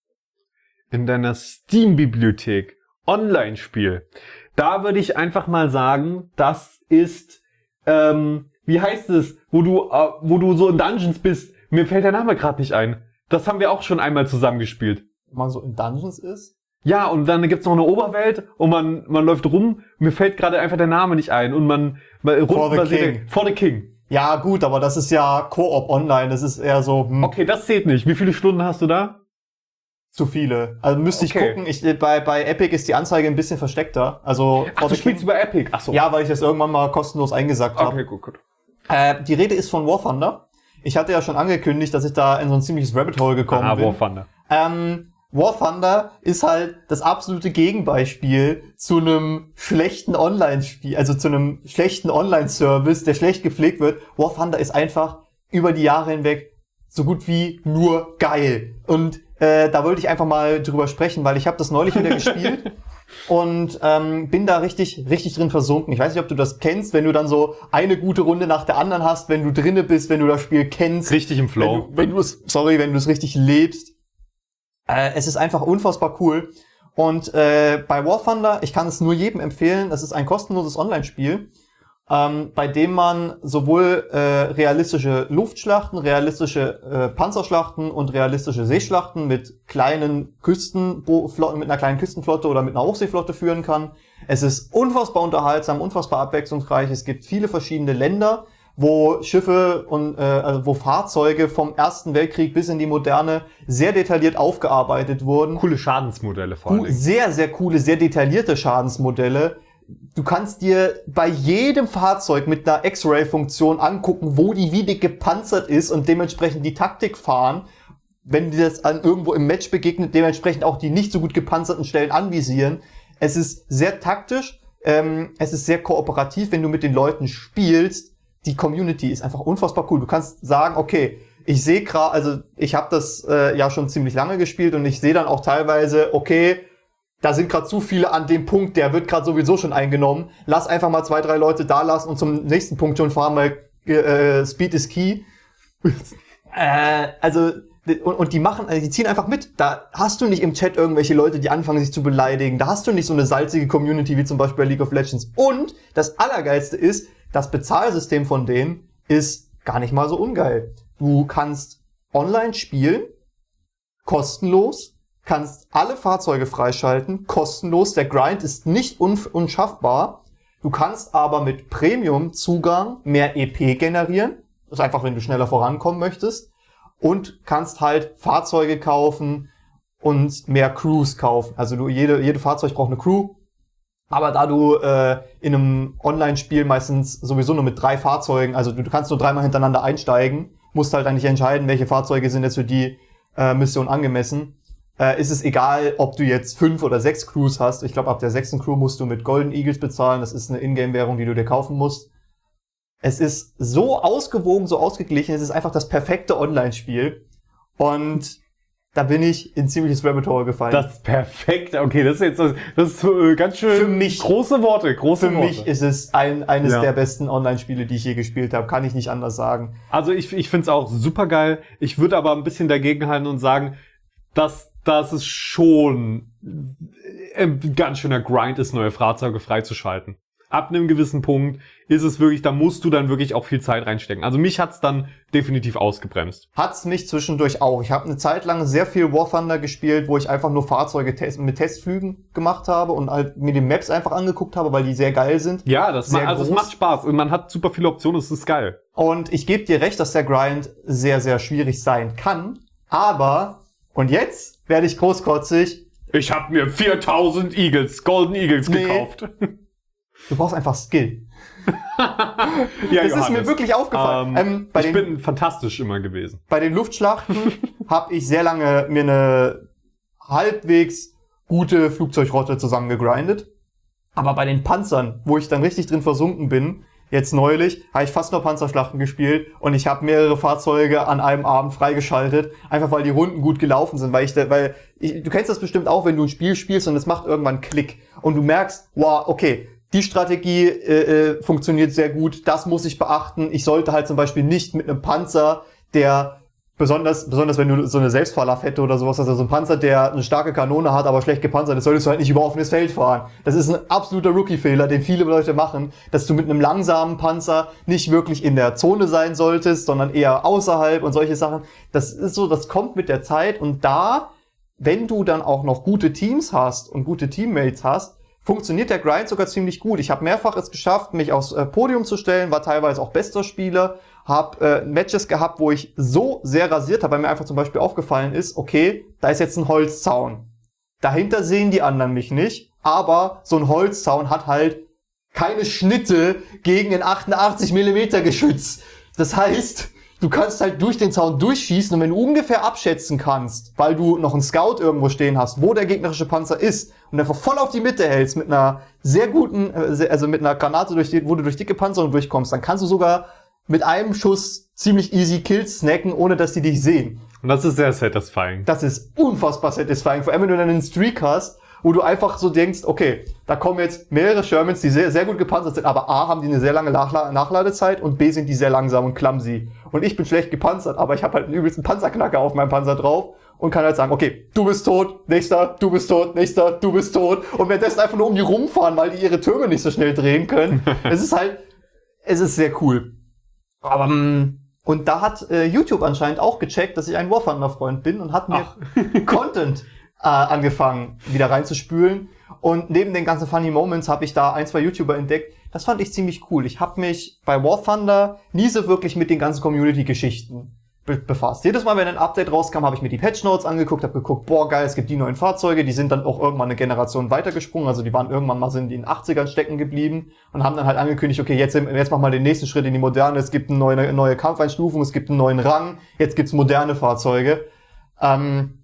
In deiner Steam-Bibliothek. Online-Spiel. Da würde ich einfach mal sagen, das ist, ähm, wie heißt es, wo du, äh, wo du so in Dungeons bist. Mir fällt der Name gerade nicht ein. Das haben wir auch schon einmal zusammengespielt. Wenn man so in Dungeons ist. Ja, und dann gibt's noch eine Oberwelt und man, man läuft rum. Mir fällt gerade einfach der Name nicht ein und man, man For the rundenbasiert- King. For the King. Ja gut, aber das ist ja Koop online, das ist eher so hm, Okay, das zählt nicht. Wie viele Stunden hast du da? zu viele. Also müsste ich Okay. gucken. Ich, bei, bei Epic ist die Anzeige ein bisschen versteckter. Also Ach, For du the spielst King- über Epic. Ach so. Ja, weil ich das irgendwann mal kostenlos eingesagt habe. Okay, gut, gut. Äh, die Rede ist von War Thunder. Ich hatte ja schon angekündigt, dass ich da in so ein ziemliches Rabbit Hole gekommen Ah, bin. War Thunder. Ähm, War Thunder ist halt das absolute Gegenbeispiel zu einem schlechten Online-Spiel, also zu einem schlechten Online-Service, der schlecht gepflegt wird. War Thunder ist einfach über die Jahre hinweg so gut wie nur geil. Und äh, da wollte ich einfach mal drüber sprechen, weil ich habe das neulich wieder gespielt und ähm, bin da richtig, richtig drin versunken. Ich weiß nicht, ob du das kennst, wenn du dann so eine gute Runde nach der anderen hast, wenn du drinne bist, wenn du das Spiel kennst. Richtig im Flow. Wenn du, wenn du es, sorry, wenn du es richtig lebst. Äh, es ist einfach unfassbar cool. Und äh, bei War Thunder, ich kann es nur jedem empfehlen, das ist ein kostenloses Online-Spiel, ähm, bei dem man sowohl äh, realistische Luftschlachten, realistische äh, Panzerschlachten und realistische Seeschlachten mit kleinen Küstenflotten, mit einer kleinen Küstenflotte oder mit einer Hochseeflotte führen kann. Es ist unfassbar unterhaltsam, unfassbar abwechslungsreich. Es gibt viele verschiedene Länder, wo Schiffe und äh, also wo Fahrzeuge vom Ersten Weltkrieg bis in die Moderne sehr detailliert aufgearbeitet wurden. Coole Schadensmodelle vor Cool, allem. sehr, sehr coole, sehr detaillierte Schadensmodelle. Du kannst dir bei jedem Fahrzeug mit einer X-Ray-Funktion angucken, wo die wie dick gepanzert ist und dementsprechend die Taktik fahren. Wenn dir das an irgendwo im Match begegnet, dementsprechend auch die nicht so gut gepanzerten Stellen anvisieren. Es ist sehr taktisch, ähm, es ist sehr kooperativ, wenn du mit den Leuten spielst. Die Community ist einfach unfassbar cool. Du kannst sagen, okay, ich sehe gerade, also ich habe das äh, ja schon ziemlich lange gespielt und ich sehe dann auch teilweise, okay, da sind gerade zu viele an dem Punkt, der wird gerade sowieso schon eingenommen. Lass einfach mal zwei, drei Leute da lassen und zum nächsten Punkt schon fahren, weil äh, Speed is key. äh, also und, und die machen, also die ziehen einfach mit. Da hast du nicht im Chat irgendwelche Leute, die anfangen sich zu beleidigen. Da hast du nicht so eine salzige Community wie zum Beispiel bei League of Legends. Und das Allergeilste ist, das Bezahlsystem von denen ist gar nicht mal so ungeil. Du kannst online spielen, kostenlos, kannst alle Fahrzeuge freischalten, kostenlos. Der Grind ist nicht un- unschaffbar. Du kannst aber mit Premium-Zugang mehr E P generieren. Das ist einfach, wenn du schneller vorankommen möchtest. Und kannst halt Fahrzeuge kaufen und mehr Crews kaufen. Also du, jede, jede Fahrzeug braucht eine Crew. Aber da du äh, in einem Online-Spiel meistens sowieso nur mit drei Fahrzeugen, also du, du kannst nur dreimal hintereinander einsteigen, musst halt eigentlich entscheiden, welche Fahrzeuge sind jetzt für die äh, Mission angemessen. Äh, ist es egal, ob du jetzt fünf oder sechs Crews hast. Ich glaube, ab der sechsten Crew musst du mit Golden Eagles bezahlen. Das ist eine Ingame-Währung, die du dir kaufen musst. Es ist so ausgewogen, so ausgeglichen. Es ist einfach das perfekte Online-Spiel. Und da bin ich in ziemliches Rabbit Hole gefallen. Das ist perfekt. Okay, das ist jetzt das ist äh, ganz schön Für mich- große Worte, große Für Worte. mich ist es ein, eines Ja. der besten Online-Spiele, die ich je gespielt habe. Kann ich nicht anders sagen. Also ich, ich finde es auch super geil. Ich würde aber ein bisschen dagegenhalten und sagen, dass, dass es schon ein ganz schöner Grind ist, neue Fahrzeuge freizuschalten. Ab einem gewissen Punkt ist es wirklich, da musst du dann wirklich auch viel Zeit reinstecken. Also mich hat's dann definitiv ausgebremst. Hat's mich zwischendurch auch. Ich habe eine Zeit lang sehr viel War Thunder gespielt, wo ich einfach nur Fahrzeuge test mit Testflügen gemacht habe und halt mir die Maps einfach angeguckt habe, weil die sehr geil sind. Ja, das Sehr macht, also es groß. macht Spaß und man hat super viele Optionen, es ist geil. Und ich gebe dir recht, dass der Grind sehr, sehr schwierig sein kann. Aber, und jetzt werde ich großkotzig, Ich habe mir viertausend Eagles, Golden Eagles Nee. gekauft. du brauchst einfach Skill. Ja, Das ist mir wirklich aufgefallen. Ähm, Ähm, bei ich den- bin fantastisch immer gewesen. Bei den Luftschlachten habe ich sehr lange mir eine halbwegs gute Flugzeugrotte zusammengegrindet. Aber bei den Panzern, wo ich dann richtig drin versunken bin, jetzt neulich, habe ich fast nur Panzerschlachten gespielt und ich habe mehrere Fahrzeuge an einem Abend freigeschaltet, einfach weil die Runden gut gelaufen sind, weil ich, da, weil ich, du kennst das bestimmt auch, wenn du ein Spiel spielst und es macht irgendwann Klick und du merkst, wow, okay, die Strategie äh, äh, funktioniert sehr gut, das muss ich beachten. Ich sollte halt zum Beispiel nicht mit einem Panzer, der besonders, besonders wenn du so eine Selbstfahrlafette oder sowas hast, also so ein Panzer, der eine starke Kanone hat, aber schlecht gepanzert ist, solltest du halt nicht über offenes Feld fahren. Das ist ein absoluter Rookie-Fehler, den viele Leute machen, dass du mit einem langsamen Panzer nicht wirklich in der Zone sein solltest, sondern eher außerhalb und solche Sachen. Das ist so, das kommt mit der Zeit und da, wenn du dann auch noch gute Teams hast und gute Teammates hast, funktioniert der Grind sogar ziemlich gut. Ich habe mehrfach es geschafft, mich aufs äh, Podium zu stellen, war teilweise auch bester Spieler, habe äh, Matches gehabt, wo ich so sehr rasiert habe, weil mir einfach zum Beispiel aufgefallen ist, okay, da ist jetzt ein Holzzaun. Dahinter sehen die anderen mich nicht, aber so ein Holzzaun hat halt keine Schnitte gegen ein achtundachtzig Millimeter Geschütz. Das heißt, du kannst halt durch den Zaun durchschießen und wenn du ungefähr abschätzen kannst, weil du noch einen Scout irgendwo stehen hast, wo der gegnerische Panzer ist und einfach voll auf die Mitte hältst mit einer sehr guten, also mit einer Granate, durch die, wo du durch dicke Panzerung durchkommst, dann kannst du sogar mit einem Schuss ziemlich easy Kills snacken, ohne dass die dich sehen. Und das ist sehr satisfying. Das ist unfassbar satisfying, vor allem wenn du dann einen Streak hast, wo du einfach so denkst, okay, da kommen jetzt mehrere Shermans, die sehr, sehr gut gepanzert sind, aber A, haben die eine sehr lange Nachla- Nachladezeit und B, sind die sehr langsam und clumsy. Und ich bin schlecht gepanzert, aber ich habe halt einen übelsten Panzerknacker auf meinem Panzer drauf und kann halt sagen, okay, du bist tot, nächster, du bist tot, nächster, du bist tot und währenddessen einfach nur um die rumfahren, weil die ihre Türme nicht so schnell drehen können. Es ist halt, es ist sehr cool. Aber, mm, und da hat äh, YouTube anscheinend auch gecheckt, dass ich ein War Thunder-Freund bin und hat mir Content äh, angefangen, wieder reinzuspülen. Und neben den ganzen Funny Moments habe ich da ein, zwei YouTuber entdeckt. Das fand ich ziemlich cool. Ich habe mich bei War Thunder nie so wirklich mit den ganzen Community-Geschichten be- befasst. Jedes Mal, wenn ein Update rauskam, habe ich mir die Patch Notes angeguckt, habe geguckt, boah, geil, es gibt die neuen Fahrzeuge, die sind dann auch irgendwann eine Generation weitergesprungen, also die waren irgendwann mal sind die in den achtzigern stecken geblieben und haben dann halt angekündigt, okay, jetzt, jetzt mach mal den nächsten Schritt in die Moderne, es gibt eine neue, eine neue Kampfeinstufung, es gibt einen neuen Rang, jetzt gibt's moderne Fahrzeuge. Ähm,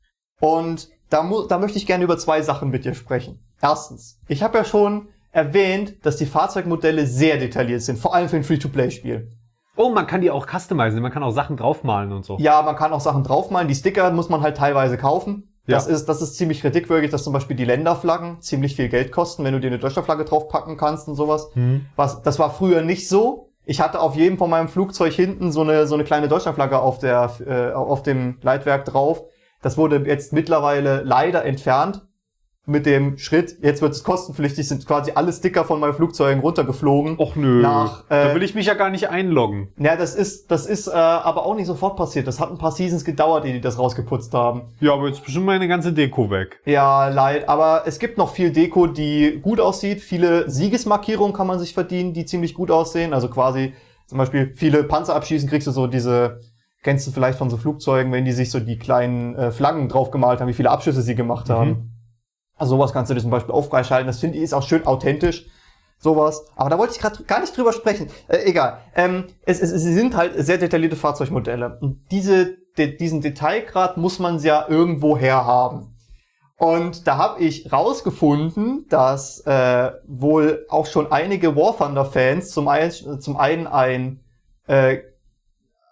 und da, mu- da möchte ich gerne über zwei Sachen mit dir sprechen. Erstens, ich habe ja schon erwähnt, dass die Fahrzeugmodelle sehr detailliert sind, vor allem für ein Free-to-Play-Spiel. Oh, man kann die auch customizen, man kann auch Sachen draufmalen und so. Ja, man kann auch Sachen draufmalen. Die Sticker muss man halt teilweise kaufen. Ja. Das ist, das ist ziemlich kritikwürdig, dass zum Beispiel die Länderflaggen ziemlich viel Geld kosten, wenn du dir eine Deutschlandflagge draufpacken kannst und sowas. Hm. Was, das war früher nicht so. Ich hatte auf jedem von meinem Flugzeug hinten so eine, so eine kleine Deutschlandflagge auf der, äh, auf dem Leitwerk drauf. Das wurde jetzt mittlerweile leider entfernt. Mit dem Schritt, jetzt wird es kostenpflichtig, sind quasi alle Sticker von meinen Flugzeugen runtergeflogen. Och nö, Nach, äh, da will ich mich ja gar nicht einloggen. Ja, das ist, das ist äh, aber auch nicht sofort passiert. Das hat ein paar Seasons gedauert, ehe die das rausgeputzt haben. Ja, aber jetzt bestimmt meine ganze Deko weg. Ja, leid. Aber es gibt noch viel Deko, die gut aussieht. Viele Siegesmarkierungen kann man sich verdienen, die ziemlich gut aussehen. Also quasi zum Beispiel viele Panzer abschießen, kriegst du so diese, kennst du vielleicht von so Flugzeugen, wenn die sich so die kleinen äh, Flaggen draufgemalt haben, wie viele Abschüsse sie gemacht haben. Mhm. Also sowas kannst du dir zum Beispiel auch freischalten. Das finde ich ist auch schön authentisch. Sowas. Aber da wollte ich gerade gar nicht drüber sprechen. Äh, egal. Ähm, es, es, es sind halt sehr detaillierte Fahrzeugmodelle. Und diese, de, diesen Detailgrad muss man ja irgendwo herhaben. Und da habe ich rausgefunden, dass äh, wohl auch schon einige War Thunder Fans zum einen, zum einen ein äh,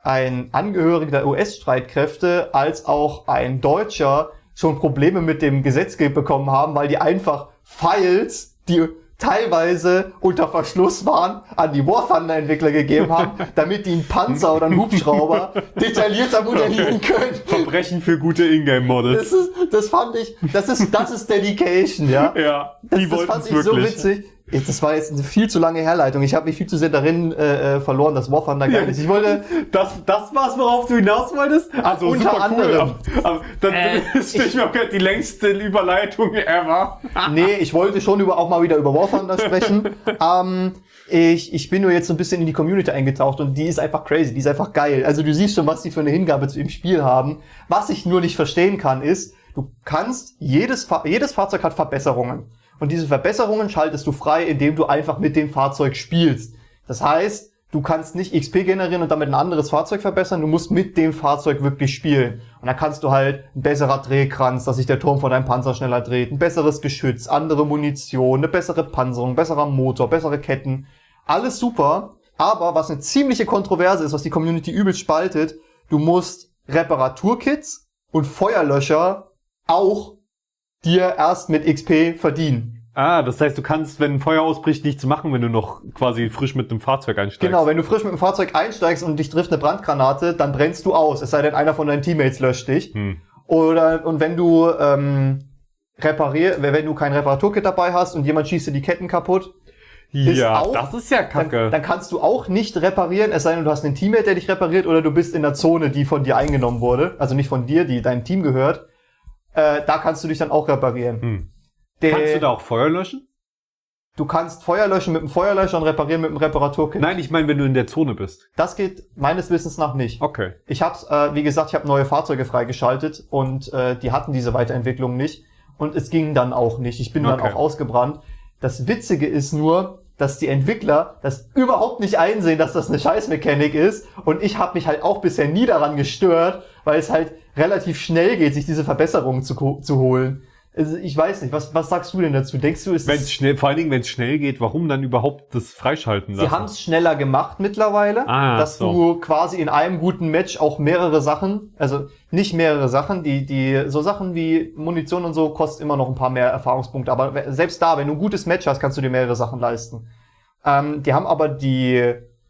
ein Angehöriger der U S-Streitkräfte als auch ein Deutscher schon Probleme mit dem Gesetzgeber bekommen haben, weil die einfach Files, die teilweise unter Verschluss waren, an die War Thunder-Entwickler gegeben haben, damit die einen Panzer oder einen Hubschrauber detaillierter modellieren können. Verbrechen für gute Ingame-Models. Das ist, das fand ich, das ist, das ist Dedication, ja. Ja, Das, die das wollten fand es ich so wirklich. witzig. Das war jetzt eine viel zu lange Herleitung. Ich habe mich viel zu sehr darin äh, verloren, dass War Thunder geil ist. Ich wollte, Das, das war's, worauf du hinaus wolltest? Also Unter super anderem. cool. Aber, aber dann Äh, ist nicht mehr die längste Überleitung ever. nee, ich wollte schon über, auch mal wieder über War Thunder sprechen. ähm, ich, ich bin nur jetzt so ein bisschen in die Community eingetaucht und die ist einfach crazy, die ist einfach geil. Also du siehst schon, was die für eine Hingabe zu dem Spiel haben. Was ich nur nicht verstehen kann, ist, du kannst, jedes, Fa- jedes Fahrzeug hat Verbesserungen. Und diese Verbesserungen schaltest du frei, indem du einfach mit dem Fahrzeug spielst. Das heißt, du kannst nicht X P generieren und damit ein anderes Fahrzeug verbessern, du musst mit dem Fahrzeug wirklich spielen. Und dann kannst du halt ein besserer Drehkranz, dass sich der Turm von deinem Panzer schneller dreht, ein besseres Geschütz, andere Munition, eine bessere Panzerung, besserer Motor, bessere Ketten. Alles super, aber was eine ziemliche Kontroverse ist, was die Community übelst spaltet, du musst Reparaturkits und Feuerlöscher auch dir erst mit X P verdienen. Ah, das heißt, du kannst, wenn ein Feuer ausbricht, nichts machen, wenn du noch quasi frisch mit dem Fahrzeug einsteigst. Genau, wenn du frisch mit dem Fahrzeug einsteigst und dich trifft eine Brandgranate, dann brennst du aus, es sei denn, einer von deinen Teammates löscht dich. Hm. Oder, und wenn du, ähm, reparier, wenn du kein Reparaturkit dabei hast und jemand schießt dir die Ketten kaputt, ist Ja, auch- das ist ja kacke. dann, dann kannst du auch nicht reparieren, es sei denn, du hast einen Teammate, der dich repariert, oder du bist in der Zone, die von dir eingenommen wurde, also nicht von dir, die deinem Team gehört. Äh, da kannst du dich dann auch reparieren. Hm. Der, Kannst du da auch Feuer löschen? du kannst Feuer löschen mit dem Feuerlöscher und reparieren mit dem Reparaturkit. Nein, ich meine, wenn du in der Zone bist. Das geht meines Wissens nach nicht. Okay. Ich hab's, äh, wie gesagt, ich habe neue Fahrzeuge freigeschaltet und äh, die hatten diese Weiterentwicklung nicht. Und es ging dann auch nicht. Ich bin dann Okay. auch ausgebrannt. Das Witzige ist nur, dass die Entwickler das überhaupt nicht einsehen, dass das eine Scheißmechanik ist. Und ich habe mich halt auch bisher nie daran gestört, weil es halt relativ schnell geht, sich diese Verbesserungen zu, ko- zu holen. Also ich weiß nicht, was, was sagst du denn dazu? Denkst du, ist Wenn es schnell, vor allen Dingen, wenn es schnell geht, warum dann überhaupt das freischalten lassen? Sie haben es schneller gemacht mittlerweile, Ah, dass so. du quasi in einem guten Match auch mehrere Sachen, also nicht mehrere Sachen, die die so Sachen wie Munition und so kostet immer noch ein paar mehr Erfahrungspunkte, aber we- selbst da, wenn du ein gutes Match hast, kannst du dir mehrere Sachen leisten. Ähm, die haben aber die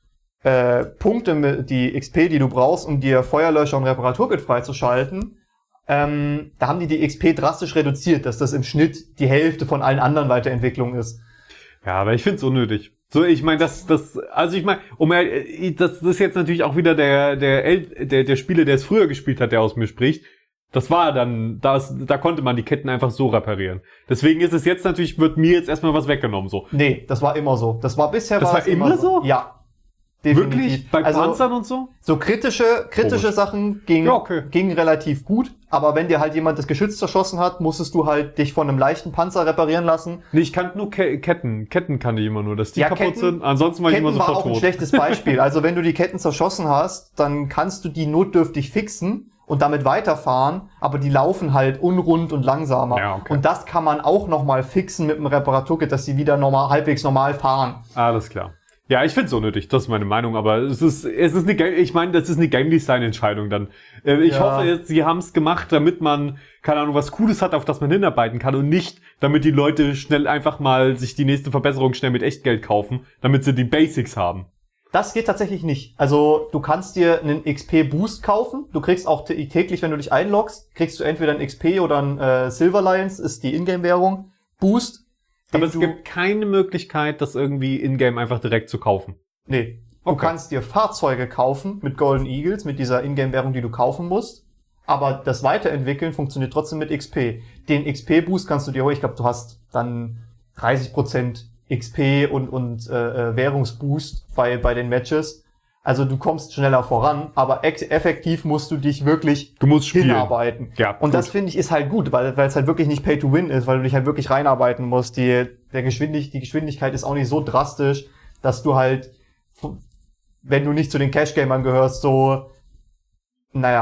äh, Punkte, mit- die X P, die du brauchst, um dir Feuerlöscher und Reparaturkit freizuschalten, ähm, da haben die die X P drastisch reduziert, dass das im Schnitt die Hälfte von allen anderen Weiterentwicklungen ist. Ja, aber ich find's unnötig. So, ich meine, das, das, also ich meine, um, äh, das, das ist jetzt natürlich auch wieder der, der, El- der, der Spieler, der es früher gespielt hat, der aus mir spricht. Das war dann, das, da konnte man die Ketten einfach so reparieren. Deswegen ist es jetzt natürlich, wird mir jetzt erstmal was weggenommen, so. Nee, das war immer so. Das war bisher Das war war es immer so? Ja. Definitiv. Wirklich? Bei also, Panzern und so? so kritische, kritische Komisch. Sachen gingen, Ja, okay. gingen relativ gut, aber wenn dir halt jemand das Geschütz zerschossen hat, musstest du halt dich von einem leichten Panzer reparieren lassen. Nee, ich kannte nur Ke Ketten. Ketten kannte ich immer nur, dass die Ja, kaputt Ketten- sind. Ansonsten war ich Ketten immer war sofort auch ein tot. schlechtes Beispiel. Also wenn du die Ketten zerschossen hast, dann kannst du die notdürftig fixen und damit weiterfahren, aber die laufen halt unrund und langsamer. Ja, okay. Und das kann man auch nochmal fixen mit einem Reparaturkit, dass sie wieder normal, halbwegs normal fahren. Alles klar. Ja, ich find's unnötig, das ist meine Meinung, aber es ist, es ist eine, Ga- ich meine, das ist eine Game Design Entscheidung dann. Äh, Ich Ja. hoffe jetzt, sie haben's gemacht, damit man, keine Ahnung, was Cooles hat, auf das man hinarbeiten kann und nicht, damit die Leute schnell einfach mal sich die nächste Verbesserung schnell mit Echtgeld kaufen, damit sie die Basics haben. Das geht tatsächlich nicht. Also du kannst dir einen X P-Boost kaufen. Du kriegst auch tä- täglich, wenn du dich einloggst, kriegst du entweder ein X P oder ein äh, Silver Lions, ist die Ingame-Währung, Boost. den Aber es du- gibt keine Möglichkeit, das irgendwie in-game einfach direkt zu kaufen. Nee. Du Okay. kannst dir Fahrzeuge kaufen mit Golden Eagles, mit dieser Ingame-Währung, die du kaufen musst. Aber das Weiterentwickeln funktioniert trotzdem mit X P. Den X P-Boost kannst du dir holen. Ich glaube, du hast dann dreißig Prozent X P und, und äh, äh, Währungsboost bei, bei den Matches. Also du kommst schneller voran, aber ex- effektiv musst du dich wirklich Du musst spielen. hinarbeiten. Ja, Und gut. das finde ich ist halt gut, weil weil es halt wirklich nicht Pay to Win ist, weil du dich halt wirklich reinarbeiten musst. Die der Geschwindig die Geschwindigkeit ist auch nicht so drastisch, dass du halt, wenn du nicht zu den Cash Gamern gehörst, so naja,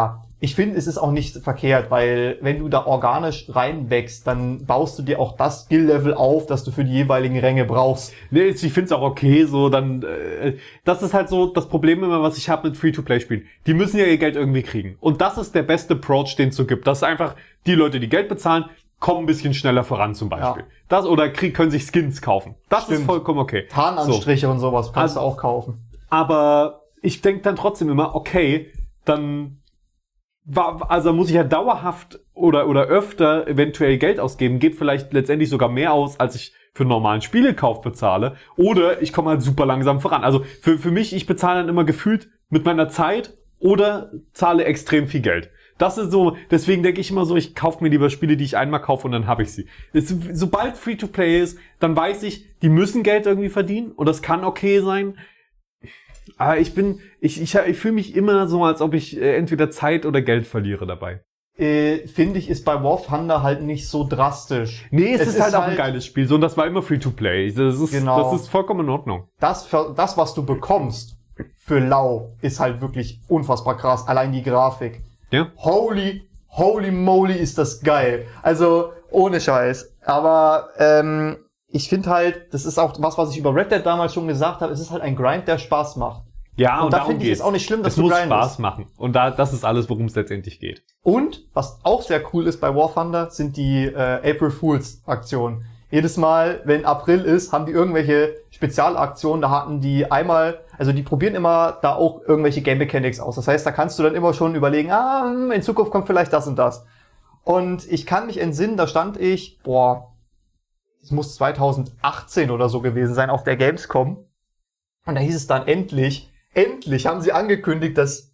ich finde, es ist auch nicht verkehrt, weil wenn du da organisch reinwächst, dann baust du dir auch das Skill-Level auf, das du für die jeweiligen Ränge brauchst. Nee, ich finde es auch okay, so dann, äh, das ist halt so das Problem immer, was ich habe mit Free-to-Play-Spielen. Die müssen ja ihr Geld irgendwie kriegen. Und das ist der beste Approach, den es so gibt. Das ist einfach, die Leute, die Geld bezahlen, kommen ein bisschen schneller voran zum Beispiel. Ja. Das oder krieg, können sich Skins kaufen. Das Stimmt. ist vollkommen okay. Tarnanstriche So. und sowas kannst Also- du auch kaufen. Aber ich denke dann trotzdem immer, okay, dann war, also muss ich ja dauerhaft oder oder öfter eventuell Geld ausgeben, geht vielleicht letztendlich sogar mehr aus, als ich für einen normalen Spielekauf bezahle. Oder ich komme halt super langsam voran. Also für für mich, ich bezahle dann immer gefühlt mit meiner Zeit oder zahle extrem viel Geld. Das ist so, deswegen denke ich immer so, ich kaufe mir lieber Spiele, die ich einmal kaufe und dann habe ich sie. Es, sobald Free-to-Play ist, dann weiß ich, die müssen Geld irgendwie verdienen und das kann okay sein. Aber ich bin, ich, ich, ich fühle mich immer so, als ob ich äh, entweder Zeit oder Geld verliere dabei. Äh, finde ich, ist bei War Thunder halt nicht so drastisch. Nee, es, Es ist, ist halt auch ein halt- geiles Spiel. So, und das war immer Free-to-Play. Das ist, Genau. das ist vollkommen in Ordnung. Das, für- das, was du bekommst für lau, ist halt wirklich unfassbar krass. Allein die Grafik. Ja? Holy, holy moly, ist das geil. Also, ohne Scheiß. Aber, ähm, ich finde halt, das ist auch was, was ich über Red Dead damals schon gesagt habe, es ist halt ein Grind, der Spaß macht. Ja, und, Und da darum finde ich es geht's. auch nicht schlimm, dass es du muss grindest. Spaß machen. Und da, das ist alles, worum es letztendlich geht. Und, was auch sehr cool ist bei War Thunder, sind die äh, April Fools Aktionen. Jedes Mal, wenn April ist, haben die irgendwelche Spezialaktionen. Da hatten die einmal, also die probieren immer da auch irgendwelche Game Mechanics aus. Das heißt, da kannst du dann immer schon überlegen, ah, in Zukunft kommt vielleicht das und das. Und ich kann mich entsinnen, da stand ich, boah, es muss zweitausendachtzehn oder so gewesen sein, auf der Gamescom. Und da hieß es dann endlich, endlich haben sie angekündigt, dass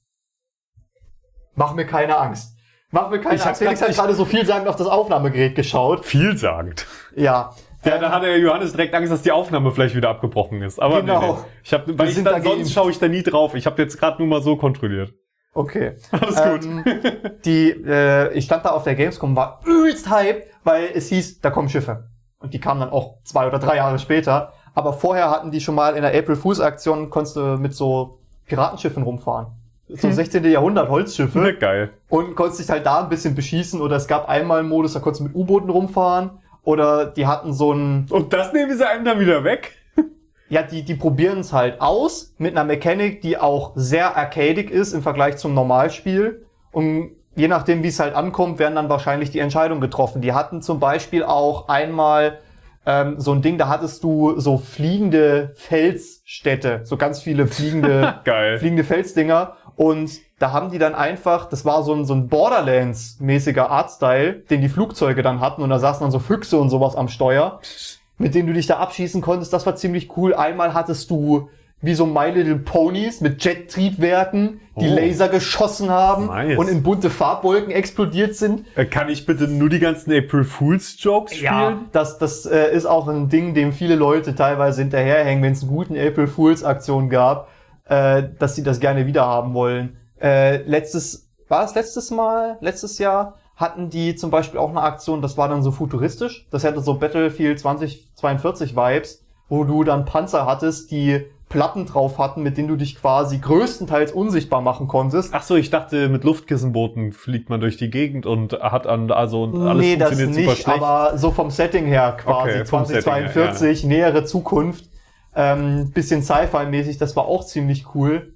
mach mir keine Angst. Mach mir keine Ich hab Angst. Felix grad- hat gerade so vielsagend auf das Aufnahmegerät geschaut. Vielsagend. Ja. Ja, Ähm, da hatte Johannes direkt Angst, dass die Aufnahme vielleicht wieder abgebrochen ist. Aber Genau. nee, nee. Ich hab, weil Wir ich sind dann, dagegen. sonst schaue ich da nie drauf. Ich habe jetzt gerade nur mal so kontrolliert. Okay. Alles gut. Ähm, die, äh, ich stand da auf der Gamescom, war übelst hype, weil es hieß, da kommen Schiffe. Und die kamen dann auch zwei oder drei Jahre später. Aber vorher hatten die schon mal in der April Fools Aktion, konntest du mit so Piratenschiffen rumfahren. So Hm. sechzehnten. Jahrhundert Holzschiffe. Geil. Und konntest dich halt da ein bisschen beschießen. Oder es gab einmal einen Modus, da konntest du mit U-Booten rumfahren. Oder die hatten so ein, Und das nehmen sie einem dann wieder weg? ja, die, die probieren es halt aus mit einer Mechanik, die auch sehr arcadig ist im Vergleich zum Normalspiel. Und je nachdem, wie es halt ankommt, werden dann wahrscheinlich die Entscheidungen getroffen. Die hatten zum Beispiel auch einmal ähm, so ein Ding, da hattest du so fliegende Felsstädte, so ganz viele fliegende, Geil. fliegende Felsdinger. Und da haben die dann einfach, das war so ein, so ein Borderlands-mäßiger Artstyle, den die Flugzeuge dann hatten. Und da saßen dann so Füchse und sowas am Steuer, mit denen du dich da abschießen konntest. Das war ziemlich cool. Einmal hattest du wie so My Little Ponies mit Jet-Triebwerken, die Oh. Laser geschossen haben Nice. und in bunte Farbwolken explodiert sind. Äh, Kann ich bitte nur die ganzen April Fools Jokes spielen? Ja, das, das äh, ist auch ein Ding, dem viele Leute teilweise hinterherhängen, wenn es einen guten April Fools Aktion gab, äh, dass sie das gerne wieder haben wollen. Äh, letztes, war es letztes Mal, letztes Jahr, hatten die zum Beispiel auch eine Aktion, das war dann so futuristisch. Das hatte so Battlefield zwanzig zweiundvierzig Vibes, wo du dann Panzer hattest, die Platten drauf hatten, mit denen du dich quasi größtenteils unsichtbar machen konntest. Ach so, ich dachte, mit Luftkissenbooten fliegt man durch die Gegend und hat an, also und alles Nee, das funktioniert super nicht, schlecht. aber so vom Setting her quasi, Okay, vom zwanzig zweiundvierzig, nähere Zukunft, ähm, bisschen Sci-Fi-mäßig, das war auch ziemlich cool.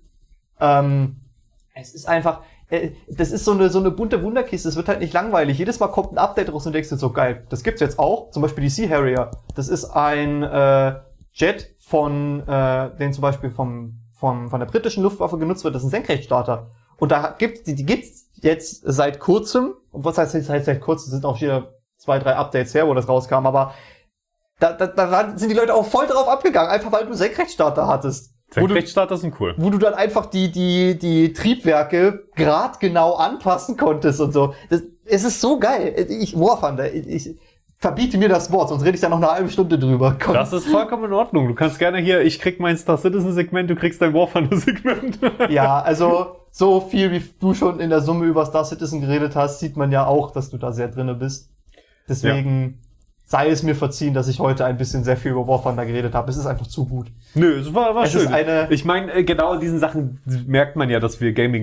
Ähm, es ist einfach, äh, das ist so eine, so eine bunte Wunderkiste, es wird halt nicht langweilig. Jedes Mal kommt ein Update raus und denkst dir so, geil, das gibt's jetzt auch, zum Beispiel die Sea Harrier. Das ist ein äh, Jet von, äh, den zum Beispiel vom, vom, von der britischen Luftwaffe genutzt wird, das ist ein Senkrechtstarter. Und da gibt, die, die gibt's jetzt seit kurzem, und was heißt jetzt seit, seit kurzem, sind auch wieder zwei, drei Updates her, wo das rauskam, aber da, da, da waren- sind die Leute auch voll drauf abgegangen, einfach weil du Senkrechtstarter hattest. Wo du, Senkrechtstarter sind cool. wo du dann einfach die, die, die Triebwerke gradgenau anpassen konntest und so. Das, es ist so geil. Ich, War Thunder, ich, ich verbiete mir das Wort, sonst rede ich da noch eine halbe Stunde drüber. Komm. Das ist vollkommen in Ordnung. Du kannst gerne hier, ich krieg mein Star Citizen Segment, du kriegst dein War Thunder Segment. Ja, also so viel, wie du schon in der Summe über Star Citizen geredet hast, sieht man ja auch, dass du da sehr drinne bist. Deswegen sei es mir verziehen, dass ich heute ein bisschen sehr viel über War Thunder geredet habe. Es ist einfach zu gut. Nö, es war, war Es schön. ist eine- ich meine, äh, genau in diesen Sachen merkt man ja, dass wir Gaming leben.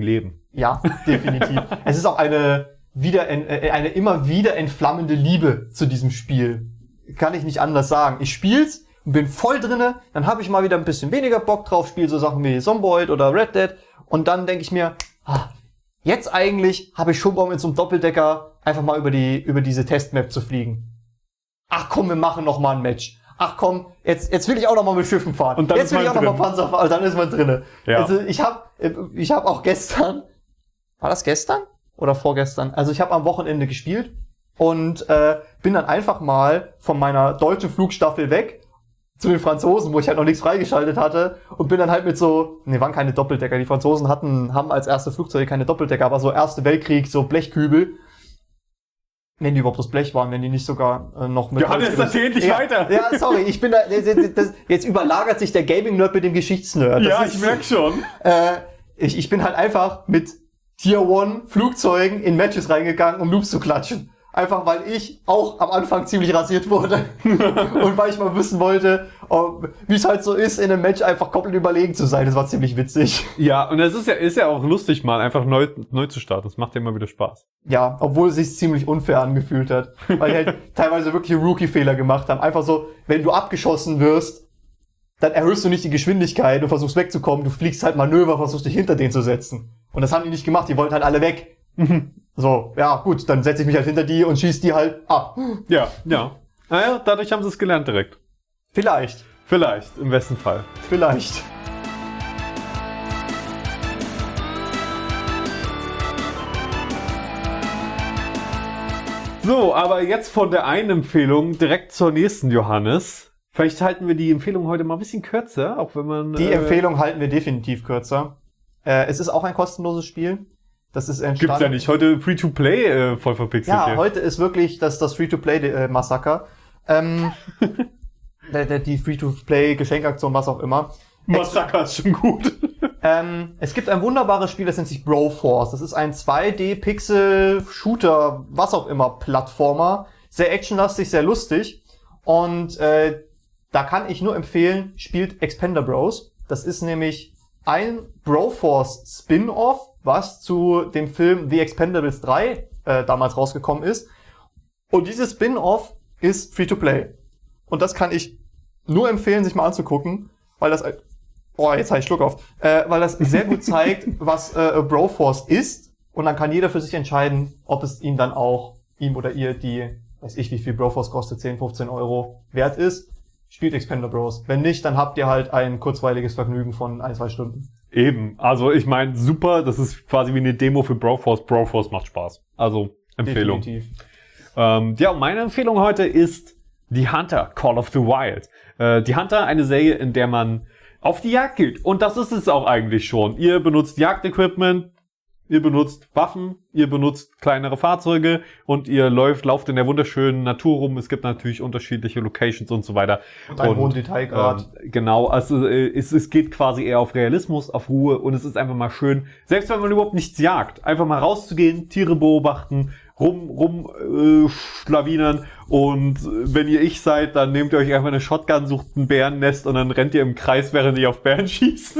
Ja, definitiv. Es ist auch eine wieder äh, eine immer wieder entflammende Liebe zu diesem Spiel. Kann ich nicht anders sagen. Ich spiel's und bin voll drinne, dann habe ich mal wieder ein bisschen weniger Bock drauf, spiele so Sachen wie Zomboid oder Red Dead und dann denke ich mir, ah, jetzt eigentlich habe ich schon Bock mit so einem Doppeldecker einfach mal über die über diese Testmap zu fliegen. Ach komm, wir machen noch mal ein Match. Ach komm, jetzt jetzt will ich auch noch mal mit Schiffen fahren. Und dann jetzt will ich auch noch mal drin. Panzer fahren, dann ist man drinne. Ja. Also ich habe ich habe auch gestern, war das gestern oder vorgestern? Also ich habe am Wochenende gespielt und äh, bin dann einfach mal von meiner deutschen Flugstaffel weg zu den Franzosen, wo ich halt noch nichts freigeschaltet hatte und bin dann halt mit so, ne, waren keine Doppeldecker. Die Franzosen hatten haben als erste Flugzeuge keine Doppeldecker, aber so Erste Weltkrieg, so Blechkübel. Wenn die überhaupt das Blech waren, wenn die nicht sogar äh, noch mit... Johannes, erzähl dich ja, weiter. Ja, sorry, ich bin da... Das, das, jetzt überlagert sich der Gaming-Nerd mit dem Geschichtsnerd. Das Ja, ist, ich merk schon. Äh, ich, ich bin halt einfach mit Tier eins Flugzeugen in Matches reingegangen, um Noobs zu klatschen. Einfach weil ich auch am Anfang ziemlich rasiert wurde. Und weil ich mal wissen wollte, wie es halt so ist, in einem Match einfach komplett überlegen zu sein. Das war ziemlich witzig. Ja, und es ist ja, ist ja auch lustig, mal einfach neu, neu zu starten. Das macht ja immer wieder Spaß. Ja, obwohl es sich ziemlich unfair angefühlt hat. Weil die halt teilweise wirklich Rookie-Fehler gemacht haben. Einfach so, wenn du abgeschossen wirst, dann erhöhst du nicht die Geschwindigkeit und versuchst wegzukommen. Du fliegst halt Manöver, versuchst dich hinter denen zu setzen. Und das haben die nicht gemacht. Die wollten halt alle weg. So, ja, gut, dann setze ich mich halt hinter die und schieß die halt ab. Ja, ja. Naja, dadurch haben sie es gelernt direkt. Vielleicht. Vielleicht, im besten Fall. Vielleicht. So, aber jetzt von der einen Empfehlung direkt zur nächsten, Johannes. Vielleicht halten wir die Empfehlung heute mal ein bisschen kürzer, auch wenn man... Die äh, Empfehlung halten wir definitiv kürzer. Äh, es ist auch ein kostenloses Spiel. Das ist entstanden. Gibt's ja nicht. Heute Free-to-Play äh, voll verpixelt Ja, hier. heute ist wirklich das, das Free-to-Play-Massaker. Ähm, der, der, die Free-to-Play-Geschenkaktion, was auch immer. Massaker ist schon gut. Ähm, es gibt ein wunderbares Spiel, das nennt sich Broforce. Das ist ein zwei D-Pixel-Shooter, was auch immer, Plattformer. Sehr actionlastig, sehr lustig. Und äh, da kann ich nur empfehlen, spielt Expender Bros. Das ist nämlich ein Broforce Spin-Off, was zu dem Film The Expendables drei äh, damals rausgekommen ist. Und dieses Spin-Off ist Free-to-Play. Und das kann ich nur empfehlen, sich mal anzugucken, weil das... Oh, jetzt habe ich Schluck auf. Äh, weil das sehr gut zeigt, was äh, Broforce ist. Und dann kann jeder für sich entscheiden, ob es ihm dann auch, ihm oder ihr, die, weiß ich, wie viel Broforce kostet, zehn, fünfzehn Euro wert ist. Spielt Expender Bros. Wenn nicht, dann habt ihr halt ein kurzweiliges Vergnügen von ein, zwei Stunden. Eben. Also ich meine, super. Das ist quasi wie eine Demo für Broforce. Broforce macht Spaß. Also Empfehlung. Definitiv. Ähm, ja, und meine Empfehlung heute ist The Hunter, Call of the Wild. Äh, The Hunter, eine Serie, in der man auf die Jagd geht. Und das ist es auch eigentlich schon. Ihr benutzt Jagdequipment, ihr benutzt Waffen, ihr benutzt kleinere Fahrzeuge und ihr läuft, lauft in der wunderschönen Natur rum. Es gibt natürlich unterschiedliche Locations und so weiter. Und einen hohen Detailgrad. Ähm, genau, also äh, es, es geht quasi eher auf Realismus, auf Ruhe und es ist einfach mal schön, selbst wenn man überhaupt nichts jagt, einfach mal rauszugehen, Tiere beobachten, rum, rum äh, schlawinern und wenn ihr ich seid, dann nehmt ihr euch einfach eine Shotgun, sucht ein Bärennest und dann rennt ihr im Kreis, während ihr auf Bären schießt.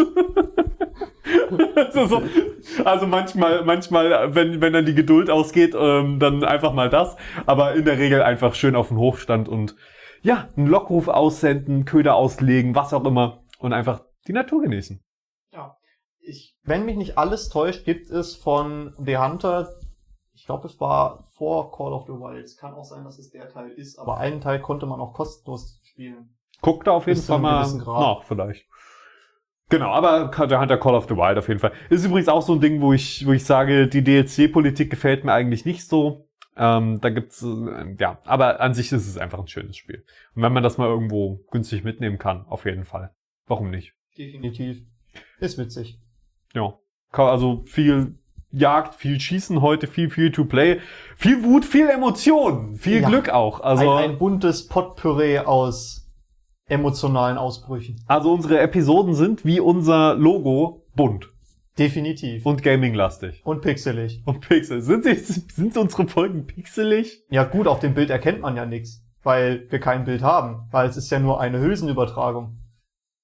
also, so, also manchmal, manchmal, wenn, wenn dann die Geduld ausgeht, ähm, dann einfach mal das, aber in der Regel einfach schön auf den Hochstand und ja, einen Lockruf aussenden, Köder auslegen, was auch immer und einfach die Natur genießen. Ja. Ich, wenn mich nicht alles täuscht, gibt es von The Hunter, ich glaube, es war vor Call of the Wild. Es kann auch sein, dass es der Teil ist, aber einen Teil konnte man auch kostenlos spielen. Guckt da auf jeden Bis zu Fall einem mal gewissen Grad. nach, vielleicht. Genau, aber der Hunter Call of the Wild auf jeden Fall. Ist übrigens auch so ein Ding, wo ich, wo ich sage, die D L C-Politik gefällt mir eigentlich nicht so. Ähm, da gibt's, äh, ja, aber an sich ist es einfach ein schönes Spiel. Und wenn man das mal irgendwo günstig mitnehmen kann, auf jeden Fall. Warum nicht? Definitiv. Ist witzig. Ja. Also viel Jagd, viel Schießen heute, viel Free-to-Play, viel Wut, viel Emotionen, viel Ja. Glück auch. Also Ein, ein buntes Potpourri aus emotionalen Ausbrüchen. Also unsere Episoden sind wie unser Logo bunt Definitiv. und gaming-lastig. Und pixelig. Und Pixel. Sind, sie, sind unsere Folgen pixelig? Ja gut, auf dem Bild erkennt man ja nichts, weil wir kein Bild haben, weil es ist ja nur eine Hülsenübertragung.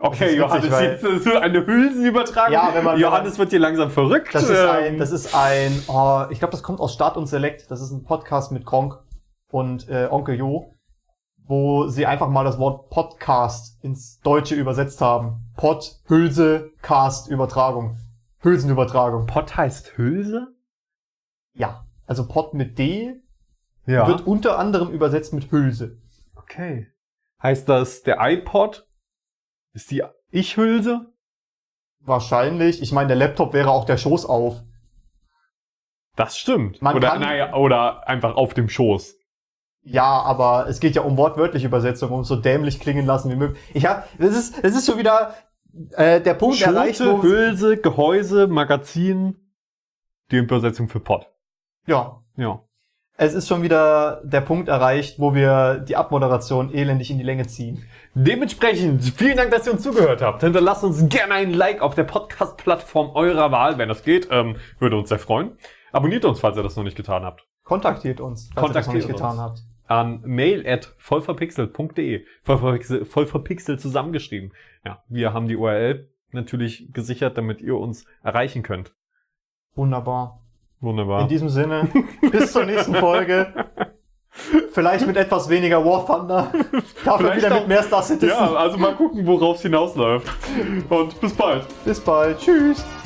Okay, Johannes, witzig, weil- jetzt ist eine Hülsenübertragung. Ja, wenn man- Johannes wird hier langsam verrückt. Das ist Ähm, ein, das ist ein, oh, ich glaube, das kommt aus Start und Select. Das ist ein Podcast mit Gronk und äh, Onkel Jo, wo sie einfach mal das Wort Podcast ins Deutsche übersetzt haben. Pod, Hülse, Cast, Übertragung. Hülsenübertragung. Pod heißt Hülse? Ja, also Pod mit D Ja. wird unter anderem übersetzt mit Hülse. Okay. Heißt das, der iPod ist die Ich-Hülse? Wahrscheinlich. Ich meine, der Laptop wäre auch der Schoß auf. Das stimmt. Man oder, kann- naja, oder einfach auf dem Schoß. Ja, aber es geht ja um wortwörtliche Übersetzung, um es so dämlich klingen lassen wie möglich. Ich hab, das ist, das ist schon wieder äh, der Punkt erreicht, Schote, wo Hülse, Gehäuse, Magazin. Die Übersetzung für Pod. ja, Ja. es ist schon wieder der Punkt erreicht, wo wir die Abmoderation elendig in die Länge ziehen. Dementsprechend, vielen Dank, dass ihr uns zugehört habt. Hinterlasst uns gerne ein Like auf der Podcast-Plattform eurer Wahl, wenn das geht. Ähm, würde uns sehr freuen. Abonniert uns, falls ihr das noch nicht getan habt. Kontaktiert uns, falls ihr das noch nicht Kontaktiert getan uns. habt. An mail at vollverpixelt punkt de. Vollverpixelt, vollverpixelt zusammengeschrieben. Ja, wir haben die U R L natürlich gesichert, damit ihr uns erreichen könnt. Wunderbar. Wunderbar. In diesem Sinne, bis zur nächsten Folge. Vielleicht mit etwas weniger War Thunder. Dafür Vielleicht wieder auch- mit mehr Star Citizen. Ja, also mal gucken, worauf es hinausläuft. Und bis bald. Bis bald. Tschüss.